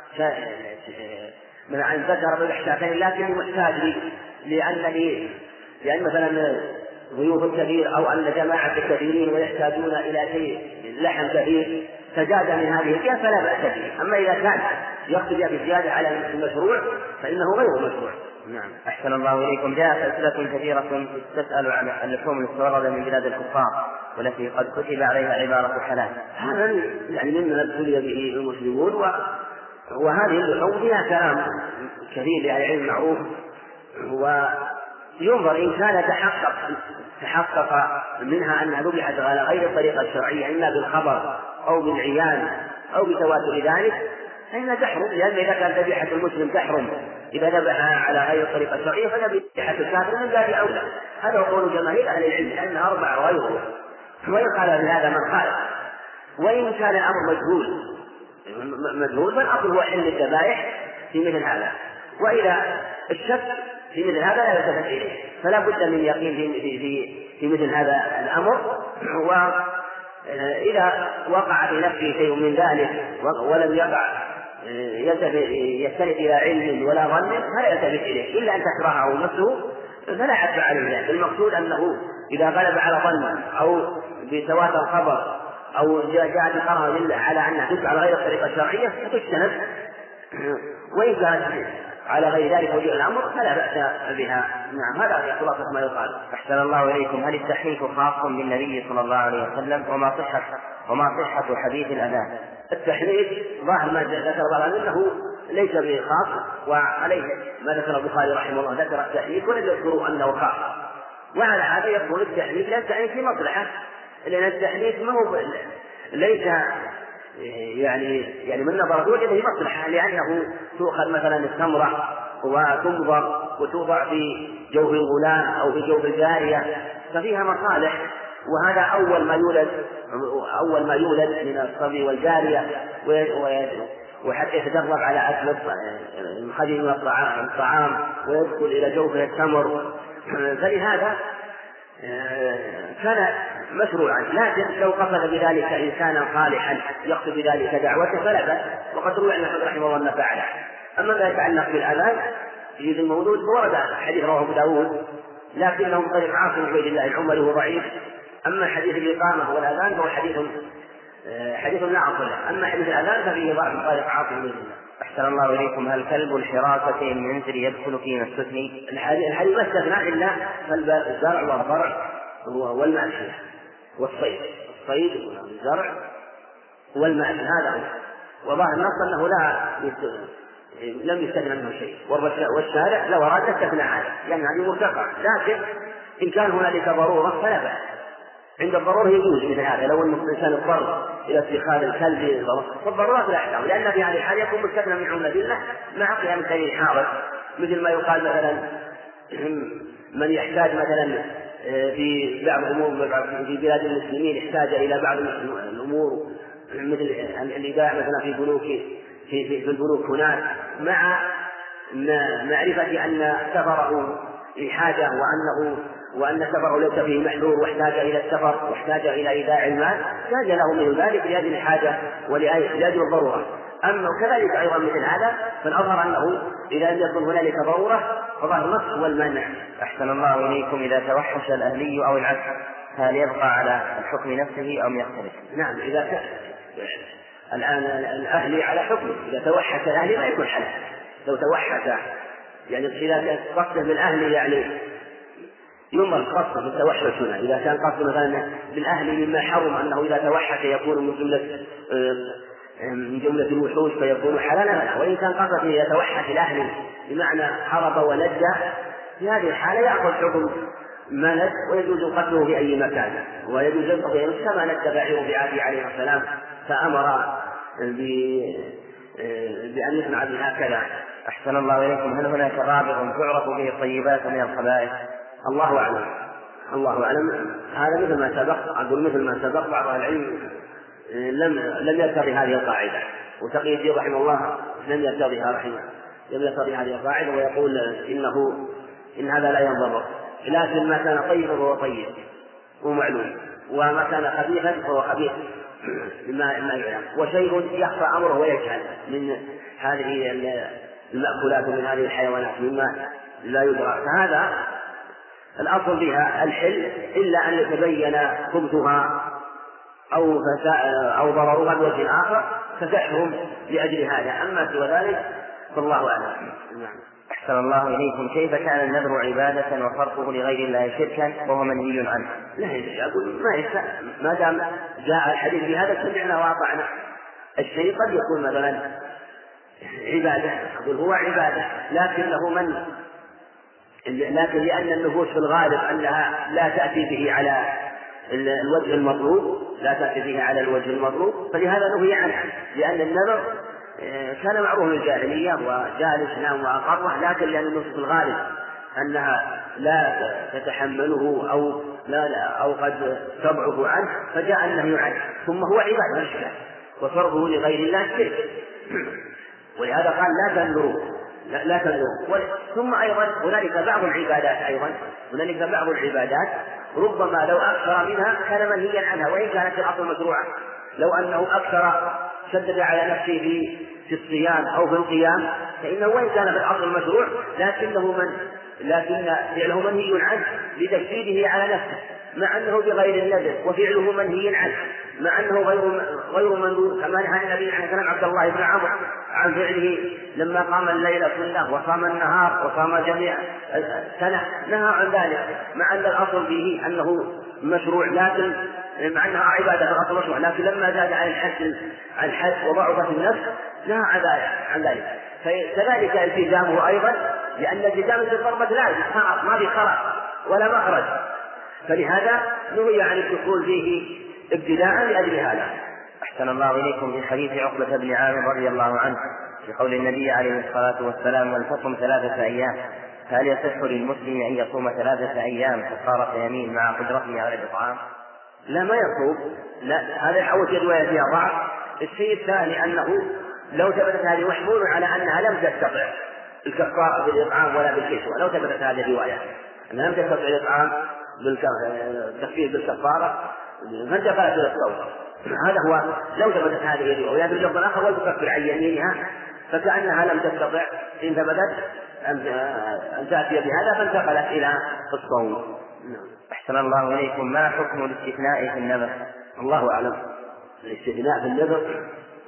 من عن ذكر بالحشاتين لكني محتاج لي لأنني لأن مثلا ضيوف كثير أو أن جماعة كثيرين ويحتاجون إلى شيء لحم كثير فزاد من هذه الجهة فلا بأس به. أما إذا كان يقصد بالزيادة على المشروع فإنه غير مشروع. نعم. أحسن الله إليكم. جاءت أسئلة كثيرة تسأل عن اللحوم المستوردة من بلاد الكفار والتي قد كتب عليها عبارة حلال، هذا يعني مما ابتلي به المسلمون وهذه اللحوم فيها كلام كثير لأهل العلم معروف، وينظر إن كان تحقق تحقق منها أنها ذبحت على غير الطريقة الشرعية إما بالخبر أو بالعيان أو بتواتر ذلك فإنها تحرم، لأن إذا كانت ذبيحة المسلم تحرم إذا ذبحها على غير الطريقة الشرعية فذبيحة الكافر من باب أولى. هذا هو قول جماهير أهل العلم لأنها أربعة وغيره، وإن قال بهذا من خالف. وإن كان الأمر مجهول مجهول فالأصل هو حل الذبائح في مثل هذا، وإذا الشك في مثل هذا لا يلتفت إليه، فلا بد من يقين في, في, في, في مثل هذا الأمر. وإذا وقع في نفسه شيء من ذلك ولم يقع يستند إلى علم ولا ظن فلا يلتفت إليه، إلا أن تكرهه نفسه فلا يعتب عليه. المقصود أنه إذا غلب على ظن أو بتواتر خبر أو جاءت القرار على أنها تدفع على غير الطريقة الشرعية فتجتنب، وإن كانت على غير ذلك وجه الأمر فلا بأس بها. نعم، هذا خلاصة ما يقال. أحسن الله إليكم. هل التحريف خاص بالنبي صلى الله عليه وسلم؟ وما صحة وما صحة حديث الأذان؟ التحريف ظاهر ما ذكر بعض أنه ليس بخاص، وعليه ما ذكر البخاري رحمه الله ذكر التحريف ولم يذكروا أنه خاص، وعلى هذا يكون التحريف لا التحريف في مصلحة، لأن التحريف ما هو ليس يعني يعني من نظر وجهه في مصلحة، لأنه تؤخذ مثلا التمرة وتنظر وتوضع في جوف الغلام أو في جوف الجارية ففيها مصالح، وهذا أول ما يولد أول ما يولد من الصبي والجارية، وحتى يتدرب على أكل الخدم من الطعام ويدخل إلى جوفه التمر، فلهذا كان مشروعا. لكن لو قصد بذلك إنسانا صالحا يقصد بذلك دعوته فلا بأس، وقد روى أن أحمد رحمه الله أنه فعله. أما ما يتعلق بالأذان في المولود فورد حديث رواه أبو داود لكنه من طريق عاصم بن عبيد الله العمري وهو ضعيف. أما حديث الإقامة والأذان فهو حديث حديث لا أصل له، أما حديث الأذان ففيه ضعف من طريق عاصم بن عبيد الله. أحسن الله إليكم. هل كلب الحراسة المنزل يدخل في السفن؟ الحديث ما استثنى إلا الزرع والضرع والمأشية والصيد، الصيد والزرع والمأشية هذا هو، وظاهر النص أنه لا لم يستثنى منه شيء، والشارع لو أراد استثنى هذا لأن هذه مرتفعة، لكن إن كان هنالك ضرورة فلا بأس. عند الضرورة يجوز مثل هذا، لو أن الإنسان اضطر إلى اتخاذ الكلب فالضرورة لا يحتاج، لأن في هذه الحال يكون مستثنى من عموم الأدلة مع قيام الدليل الحاضر، مثل ما يقال مثلا من يحتاج مثلا في بعض الأمور في بلاد المسلمين احتاج إلى بعض الأمور مثل الإيداع مثلا في بنوك في في البنوك هناك، مع معرفة أن سفره لحاجة وأنه وأن سفره ليس فيه محذور واحتاج إلى السفر واحتاج إلى إيداع المال جاز له من ذلك لأجل الحاجة ولأجل الضرورة. أما كذلك أيضا مثل هذا فالأظهر أنه إذا لم يكن هنالك ضرورة فظاهر النص هو المانع. أحسن الله إليكم. إذا توحش الأهلي أو العكس هل يبقى على الحكم نفسه أو يختلف؟ نعم، إذا كان الآن الأهلي على حكم، إذا توحش الأهلي ما يكون حلال. لو توحش يعني إذا كان قصده بالأهلي يعني ينظر قصده بالتوحش هنا، إذا كان قصده مثلا بالأهلي مما حرم أنه إذا توحش يكون من جملة من جملة الوحوش فيكون حلالا، وإن كان قصده يتوحش الأهلي بمعنى هرب ولج في هذه الحالة يأخذ حكم ما لج ويجوز قتله في أي مكان، ويجوز ينقضي كما نجى بعير بعادي عليه السلام فأمر بأن يصنع به هكذا. أحسن الله إليكم. هل هناك رابط تعرف به الطيبات من الخبائث؟ الله أعلم الله أعلم هذا مثل ما سبق، أقول مثل ما سبق بعض العلم لم لم يرتضي هذه القاعدة، وتقي الدين رحمه الله لم يرتضيها رحمه لم يرتضي هذه القاعدة، ويقول إنه إن هذا لا ينضبط، لكن ما كان طيبا فهو طيب ومعلوم، وما كان خبيثا فهو خبيث ما يعلم، وشيء يخفى أمره ويجهل من هذه المأكولات ومن هذه الحيوانات مما لا يدرى، فهذا الأصل بها الحل إلا أن يتبين خبثها أو أو ضررها بوجه آخر فتحرم لأجل هذا، أما سوى ذلك فالله أعلم. أحسن الله إليكم. كيف كان النذر عبادة وصرفه لغير الله شركا وهو منهي عنه؟ لا أقول ما ما دام جاء الحديث بهذا سمعنا وأطعنا. الشيء قد يكون مثلا عبادة، أقول هو عبادة، لكنه من لكن لأن النفوس في الغالب أنها لا تأتي به على الوجه المطلوب لا تأتي به على الوجه المطلوب فلهذا نهي عنه، لأن النذر كان معروف في الجاهلية وجالس نام وأقره، لكن لأن النفوس في الغالب أنها لا تتحمله أو لا, لا أو قد تضعف عنه فجاء النهي عنه، ثم هو عبادة مشكلة وصرفه لغير الله شرك، ولهذا قال لا تنذروا لا, لا تنذروا. ثم أيضا هنالك بعض العبادات أيضا هنالك بعض العبادات ربما لو أكثر منها كان منهيا عنها وإن كانت الأصل مشروعة، لو أنه أكثر شدد على نفسه في في الصيام أو في القيام فإنه وإن كان في الأصل مشروع لكنه من لكن فعله منهي عنه لتشديده على نفسه، مع أنه بغير النذر، وفعله منهي عنه مع أنه غير غير منذور، كما نهى النبي عن كلام عبد الله بن عمرو عن فعله لما قام الليل كله وصام النهار وصام جميع السنة، نهى عن ذلك مع أن الأصل فيه أنه مشروع، لكن مع أنها عبادة في الأصل مشروع، لكن لما زاد عن الحد عن الحد وضعفت النفس نهى عن ذلك. فكذلك التزامه أيضا، لأن التزام في الضربة لا يتحقق ما في خرج ولا مخرج، فلهذا نهي عن الدخول فيه ابتداء لأجل هذا. أحسن الله إليكم في حديث عقبة بن عامر رضي الله عنه في قول النبي عليه الصلاة والسلام ولتصم ثلاثة أيام، هل يصح للمسلم أن يصوم ثلاثة أيام كفارة يمين مع قدرته على الإطعام؟ لا ما يصوم، لا هذا أول رواية فيها ضعف. الشيء الثاني أنه لو ثبتت هذه محمول على أنها لم تستطع الكفارة بالإطعام ولا بالكسوة، لو ثبتت هذه الرواية أنها لم تستطع الإطعام بالتكفير بالكفارة فانتقلت إلى الصوم، هذا هو لو ثبتت هذه الرواية. ويأتي اللفظ الآخر وتكفر عن يمينها فكأنها لم تستطع إن ثبتت أن تأتي بهذا فانتقلت إلى الصوم. أحسن الله إليكم، ما حكم الاستثناء في النذر؟ الله أعلم. الاستثناء في النذر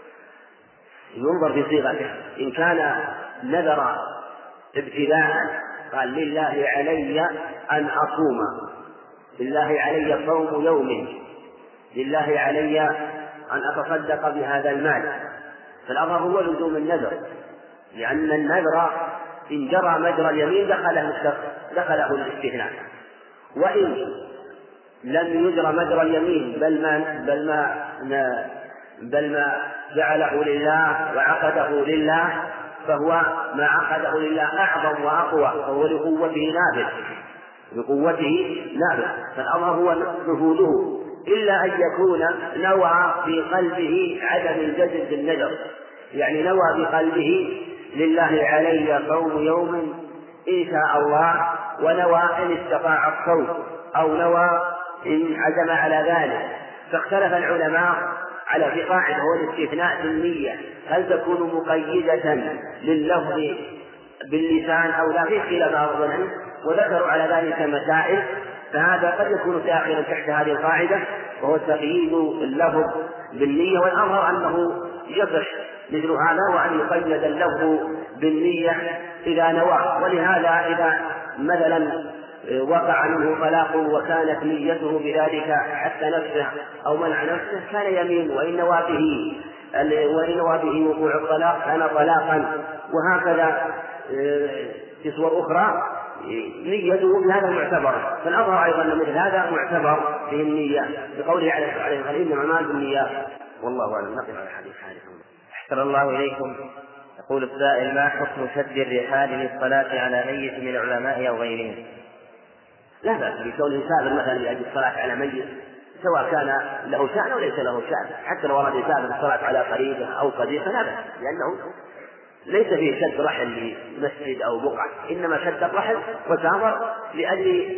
ينظر في صيغته، إن كان نذر ابتداء قال لله علي أن أصوم، لله علي صوم يوم، لله علي أن أتصدق بهذا المال، فالأظهر هو لزوم النذر، لأن النذر إن جرى مجرى اليمين دخله دخله الاستثناء، وإن لم يجرى مجرى اليمين بل ما بل ما بل ما جعله لله وعقده لله فهو ما عقده لله أعظم وأقوى، فهو لقوته نافذ بقوته نافذ، فالأمر هو نفوذه، إلا أن يكون نوى في قلبه عدم الجزم بالنذر، يعني نوى بقلبه لله علي صوم يوم إن شاء الله، ونوى إن استطاع الصوم، أو نوى إن عزم على ذلك، فاختلف العلماء على في قاعدة هو الاستثناء في النية، هل تكون مقيدة لللفظ باللسان أو لا، في خلاف أهل العلم وذكروا على ذلك مسائل، فهذا قد يكون داخلا تحت هذه القاعدة وهو تقييد اللفظ بالنية، والأمر أنه يصح مثل هذا وأن يقيد اللفظ بالنية إذا نوى. ولهذا إذا مثلا وقع منه طلاق وكانت نيته بذلك حتى نفسه أو منع نفسه كان يمين، وإن نوى به وإن نوى به وقوع الطلاق كان طلاقا، وهكذا في صور أخرى نيته بهذا معتبر، فالأظهر أيضا مثل هذا معتبر في النية بقوله عليه الصلاة والسلام إنما الأعمال بالنيات، والله أعلم. نقف على حديث حديث. أحسن الله إليكم، يقول السائل ما حكم شد الرحال للصلاة على ميت من العلماء أو غيرهم؟ لا بأس بكونه سابر مثلا لأجل الصلاة على ميت، سواء كان له شأن أو ليس له شأن، حتى لو أراد سابر الصلاة على قريبه أو صديقه لا بأس، لأنه ليس فيه شد رحل لمسجد أو بقعة، إنما شد الرحل وسافر لأجل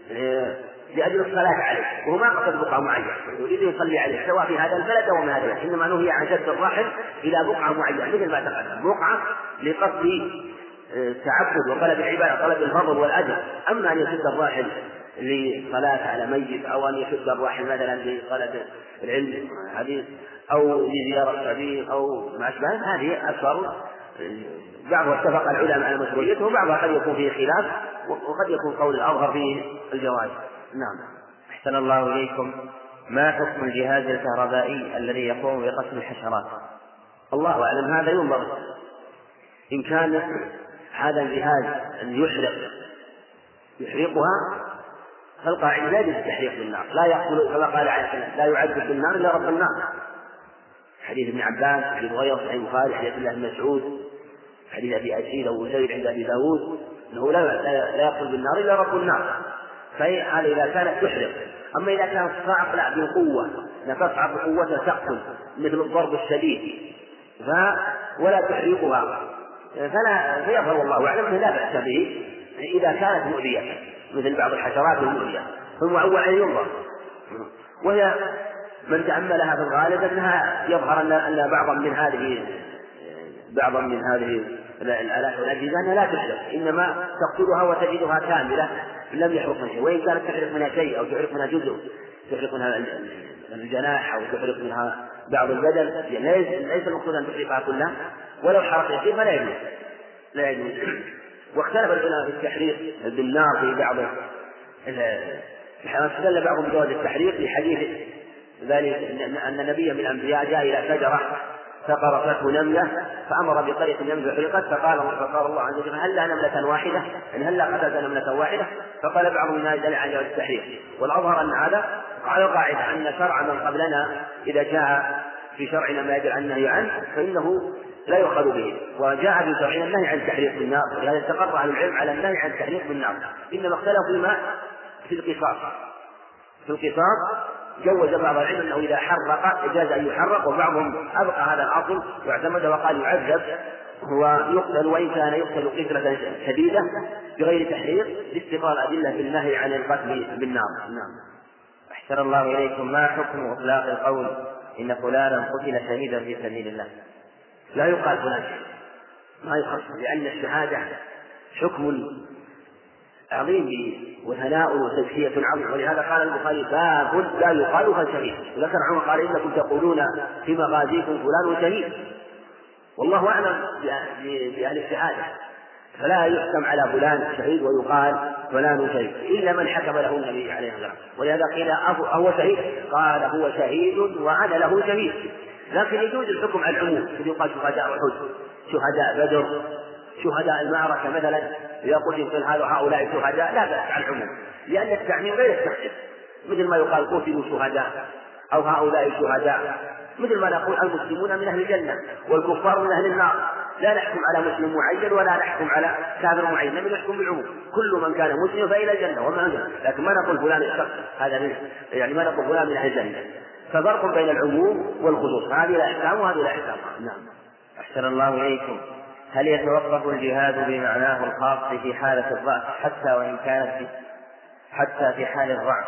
لأجل الصلاة عليه، وهو ما قصد بقعة معينة يريد يصلي عليه سواء في هذا البلد أو من هذا البلد، إنما نهي عن شد الرحل إلى بقعة معينة مثل ما تقدم، بقعة لقصد تعبد وطلب العبادة طلب الفضل والأجر. أما أن يشد الراحل لصلاة على ميت أو أن يشد الراحل مثلا لطلب العلم حديث أو لزيارة صديق أو ما أشبه هذه أكثر، بعضها اتفق العلماء على مشروعيته وبعضها قد يكون فيه خلاف وقد يكون قول الأظهر فيه الجواز. نعم. أحسن الله إليكم، ما حكم الجهاز الكهربائي الذي يقوم بقتل الحشرات؟ الله أعلم، هذا ينظر إن كان هذا الجهاز أن يحرق يحرقها فالقاعدة لا يجوز التحريق بالنار، لا يقتل كما قال عليه السلام لا يعذب بالنار إلا رب النار. حديث ابن عباس، حديث غيره صحيح البخاري، حديث الله بن مسعود، حديث أبي أسيد أو أسيد عند أبي داود أنه لا لا يقتل بالنار إلا رب النار. فهذا إذا كانت تحرق. أما إذا كانت تصعق لا بقوة، لا تصعق بقوة تقتل مثل الضرب الشديد ف ولا تحرقها فلا فيظهر والله أعلم أنه لا بأس به إذا كانت مؤذية مثل بعض الحشرات المؤذية، ثم أول أن ينظر. وهي من تأملها في الغالب أنها يظهر أن بعضا من هذه بعضا من هذه الآلات والأجهزة أنها لا تحرق، إنما تقتلها وتجدها كاملة لم يحرق منها شيء، وإن كانت تحرق منها شيء أو تحرق منها جزء، تحرق منها الجناح أو تحرق منها بعض البدن، يعني ليس المقصود أن تحرقها كلها، ولو حرق يسير فلا يجوز لا يجوز. واختلف العلماء في التحريق بالنار في بعض استدل بعضهم بجواز التحريق لحديث ذلك أن نبيا من الأنبياء جاء إلى شجرة فقرصته نملة فأمر بقرية النملة حرقت، فقال فقال الله عز وجل هل لا نملة واحدة؟ إن هل لا قتلت نملة واحدة؟ فقال بعضهم من هذا على جواز التحريق. والأظهر أن هذا على القاعدة أن شرع من قبلنا إذا جاء في شرعنا ما يدل عن النهي عنه فإنه لا يؤخذ به، وجاء في شرعنا النهي عن التحريق بالنار، ولهذا استقر أهل العلم على النهي عن التحريق بالنار. إنما اختلفوا فيما في القصاص. في القصاص جوز بعض العلم أنه إذا حرق جاز أن يحرق، وبعضهم أبقى هذا الأصل واعتمد وقال يعذب هو يقتل، وإن كان يقتل قتلة شديدة بغير تحريق لاستقرار الأدلة بالنهي عن القتل بالنار. نعم. أحسن الله إليكم، ما حكم إطلاق القول إن فلانا قتل شهيدا في سبيل الله؟ لا يقال فلان ما يخص، لأن الشهادة حكم عظيم وثناء وتزكية عظيم، ولهذا قال البخاري باب لا يقال فشهيد. وذكر عمر قال إنكم تقولون في مغازيكم فلان شهيد، والله أعلم بأهل الشهادة، فلا يحكم على فلان شهيد ويقال فلان شهيد إلا من حكم له النبي عليه الصلاة والسلام. ولهذا قيل أهو شهيد؟ قال هو شهيد وأنا له شهيد. لكن يجوز الحكم على العموم، يقال شهداء أحد، شهداء بدر، شهداء المعركة مثلا، يقول يمكن هؤلاء شهداء، لا بأس على العموم، لأن التعميم غير التخصيص، مثل ما يقال قتلوا شهداء أو هؤلاء شهداء، مثل ما نقول المسلمون من أهل الجنة والكفار من أهل النار. لا نحكم على مسلم معين ولا نحكم على كافر معين، لم نحكم بالعموم، كل من كان مسلم فإلى الجنة وما أنزل، لكن ما نقول فلان الشخص هذا منه، يعني ما نقول فلان من أهل الجنة. ففرق بين العموم والخصوص، هذه لا أحكام وهذه لا أحكام. نعم. أحسن الله إليكم، هل يتوقف الجهاد بمعناه الخاص في حالة الضعف حتى وإن كانت في حتى في حال الضعف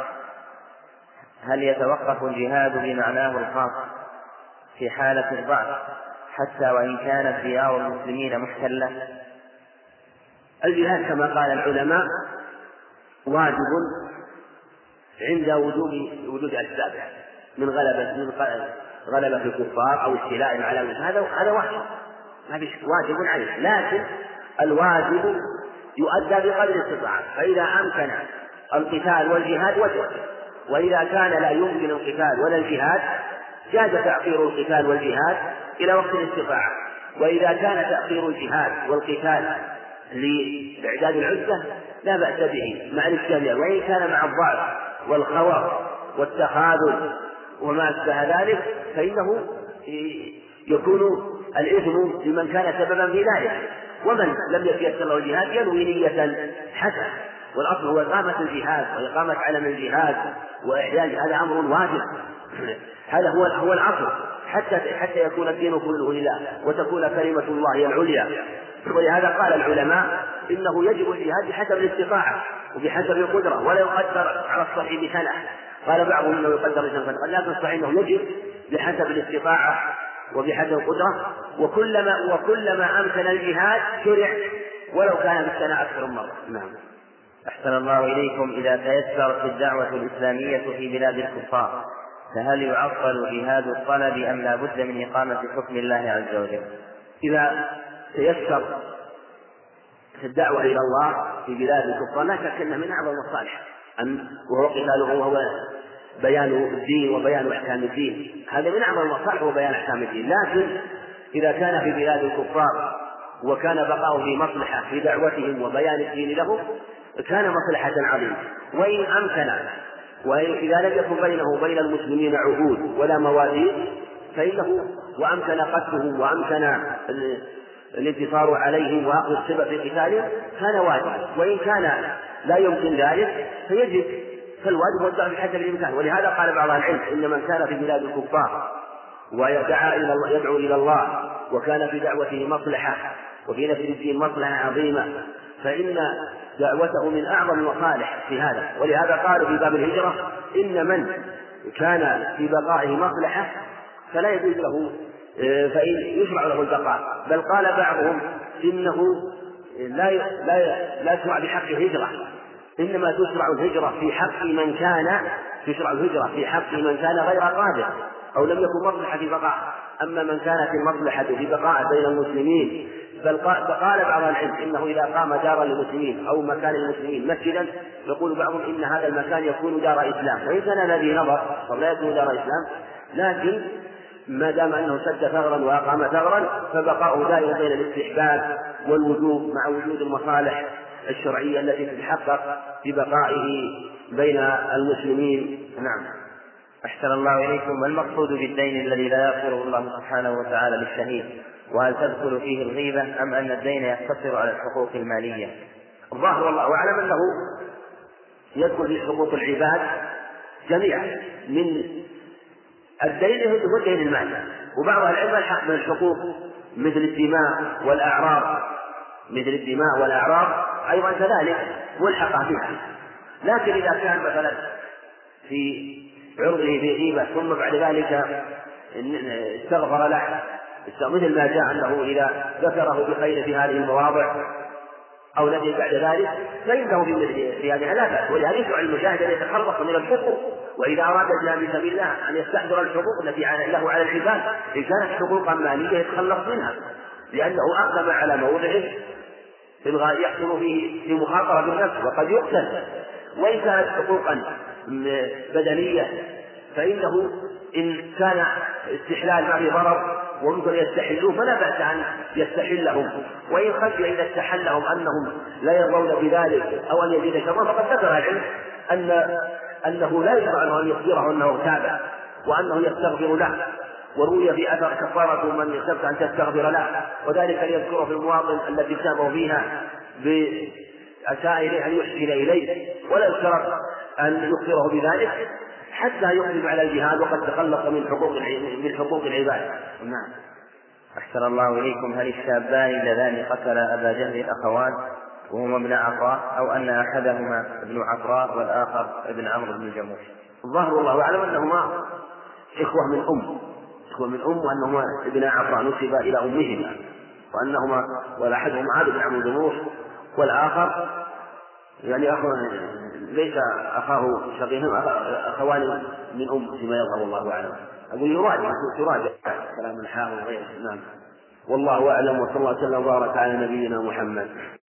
هل يتوقف الجهاد بمعناه الخاص في حالة الضعف حتى وإن كانت ديار المسلمين محتلة؟ الجهاد كما قال العلماء واجب عند وجود وجود أسبابه من غلبة من غلبة الكفار أو استيلاء على هذا هذا واجب، هذا واجب عليه، لكن الواجب يؤدى بقدر الاستطاعة، فإذا أمكن القتال والجهاد وجب، وإذا كان لا يمكن القتال ولا الجهاد جاز تأخير القتال والجهاد إلى وقت الاستطاعة. وإذا كان تأخير الجهاد والقتال لإعداد العدة لا بأس به مع الاجتهاد، وإن كان مع الضعف والخوف والتخاذل وما أشبه ذلك فإنه يكون الإثم لمن كان سببا في ذلك، ومن لم يتيسر له الجهاد ينوي نية حسنة. والأصل هو إقامة الجهاد وإقامة علم الجهاد وإحياء، هذا أمر واجب، هذا هو هو الأصل حتى حتى يكون الدين كله لله وتكون كلمة الله هي العليا. ولهذا قال العلماء إنه يجب الجهاد بحسب الاستطاعة وبحسب القدرة، ولا يقدر على الصحيح بسنة. قال بعضهم إنه يقدر بسنة، لكن الصحيح إنه يجب بحسب الاستطاعة وبحسب القدرة، وكلما وكلما أمكن الجهاد شرع ولو كان بالسنة أكثر من مرة. نعم. أحسن الله إليكم، إذا تيسرت الدعوة الإسلامية في بلاد الكفار فهل يعطل جهاد الطلب أم لا بد من إقامة حكم الله عز وجل؟ إذا تيسر الدعوة إلى الله في بلاد الكفار لا شك أنه من أعظم المصالح، وهو قتاله وهو بيان الدين وبيان أحكام الدين، هذا من أعظم المصالح وبيان أحكام الدين. لكن إذا كان في بلاد الكفار وكان بقاؤه في مصلحة في دعوتهم وبيان الدين لهم كان مصلحة عظيمة. وإن أمكن وإذا لم يكن بينه وبين المسلمين عهود ولا مواثيق فإنه وأمكن قتلهم وأمكن الانتصار عليهم وأخذ السبب في قتالهم كان واجبا. وإن كان لا يمكن ذلك فيجب فالواجب والدعاء بحسب الإمكان. ولهذا قال بعض العلم إن من كان في بلاد الكفار ويدعى إلى الله يدعو إلى الله وكان في دعوته مصلحة وفي نفس الدين مصلحة عظيمة فإن دعوته من أعظم المصالح في هذا. ولهذا قالوا في باب الهجرة إن من كان في بقائه مصلحة فلا يجوز له فإن يشرع له البقاء. بل قال بعضهم إنه لا لا لا تشرع بحق الهجرة، إنما تشرع الهجرة في حق من كان تشرع الهجرة في حق من كان غير قادر أو لم يكن مصلحة في بقاء. أما من كانت المصلحة في بقاء بين المسلمين بل قال بعض العلم إنه إذا قام دارا للمسلمين أو مكان المسلمين مسجدا يقول بعضهم إن هذا المكان يكون دار إسلام، وإن كان الذي نظر فلا يكون دار إسلام، لكن ما دام أنه سد ثغرا وأقام ثغرا فبقاؤه دائما بين الاستحباب والوجوب مع وجود المصالح الشرعية التي تتحقق ببقائه بين المسلمين. نعم. أحسن الله إليكم. ما المقصود بالدين الذي لا يغفره الله سبحانه وتعالى للشهيد؟ وهل تدخل فيه الغيبة أم أن الدين يقتصر على الحقوق المالية؟ الظاهر والله أعلم أنه يدخل في حقوق العباد جميعا من الدين هو الدين المالي، وبعض العلم الحق من الحقوق مثل الدماء والأعراض مثل الدماء والأعراض أيضا كذلك ملحقة بها. لكن إذا كان مثلا في عرضه بغيبة ثم بعد ذلك استغفر له مثل ما جاء أنه إذا ذكره بخير في هذه المواضع أو الذي بعد ذلك فإنه في مثل في هذه لا بأس. ولهذا يشرع المجاهد أن يتخلص من الحقوق، وإذا أراد الجهاد في سبيل الله أن يستحضر الحقوق التي له على العباد إن كانت حقوقا مالية يتخلص منها، لأنه أقدم على موضعه يحصل فيه في مخاطرة بالنفس وقد يقتل. وإن كانت حقوقا بدنية فإنه إن كان استحلال ما في ضرر وممكن يستحلوه فلا بأس أن يستحلهم، وإن خشي إذا استحلهم أنهم لا يرضون بذلك أو أن يزيد شرا فقد ذكر العلم أن أنه لا يشرع له أن يخبره أنه تاب وأنه يستغفر له. وروي في أثر كفارة من يخشى أن تستغفر له، وذلك ليذكره في المواطن التي تابوا فيها بأساء إليه أن يحسن إليه، ولا يشترط أن يخبره بذلك حتى يقدم على الجهاد وقد تخلص من حقوق من حقوق العباد. نعم. أحسن الله إليكم. هل الشابان اللذان قتلا أبا جهل الأخوان وهما ابن عفراء أو أن أحدهما ابن عفراء والآخر ابن عمرو بن الجموح؟ الظاهر والله أعلم أنهما إخوة من أم إخوة من أم وأنهما ابن عفراء نسبا إلى أمهما، وأنهما والأحدهما عاد بن عمرو بن الجموح والآخر يعني أخو ليس أخاه شقيقهم أخوان من أم فيما يظهر الله أعلم. أقول يراجع تراجع كلام الحافظ وغيره. نعم والله أعلم، وصلى الله وسلم وبارك على نبينا محمد.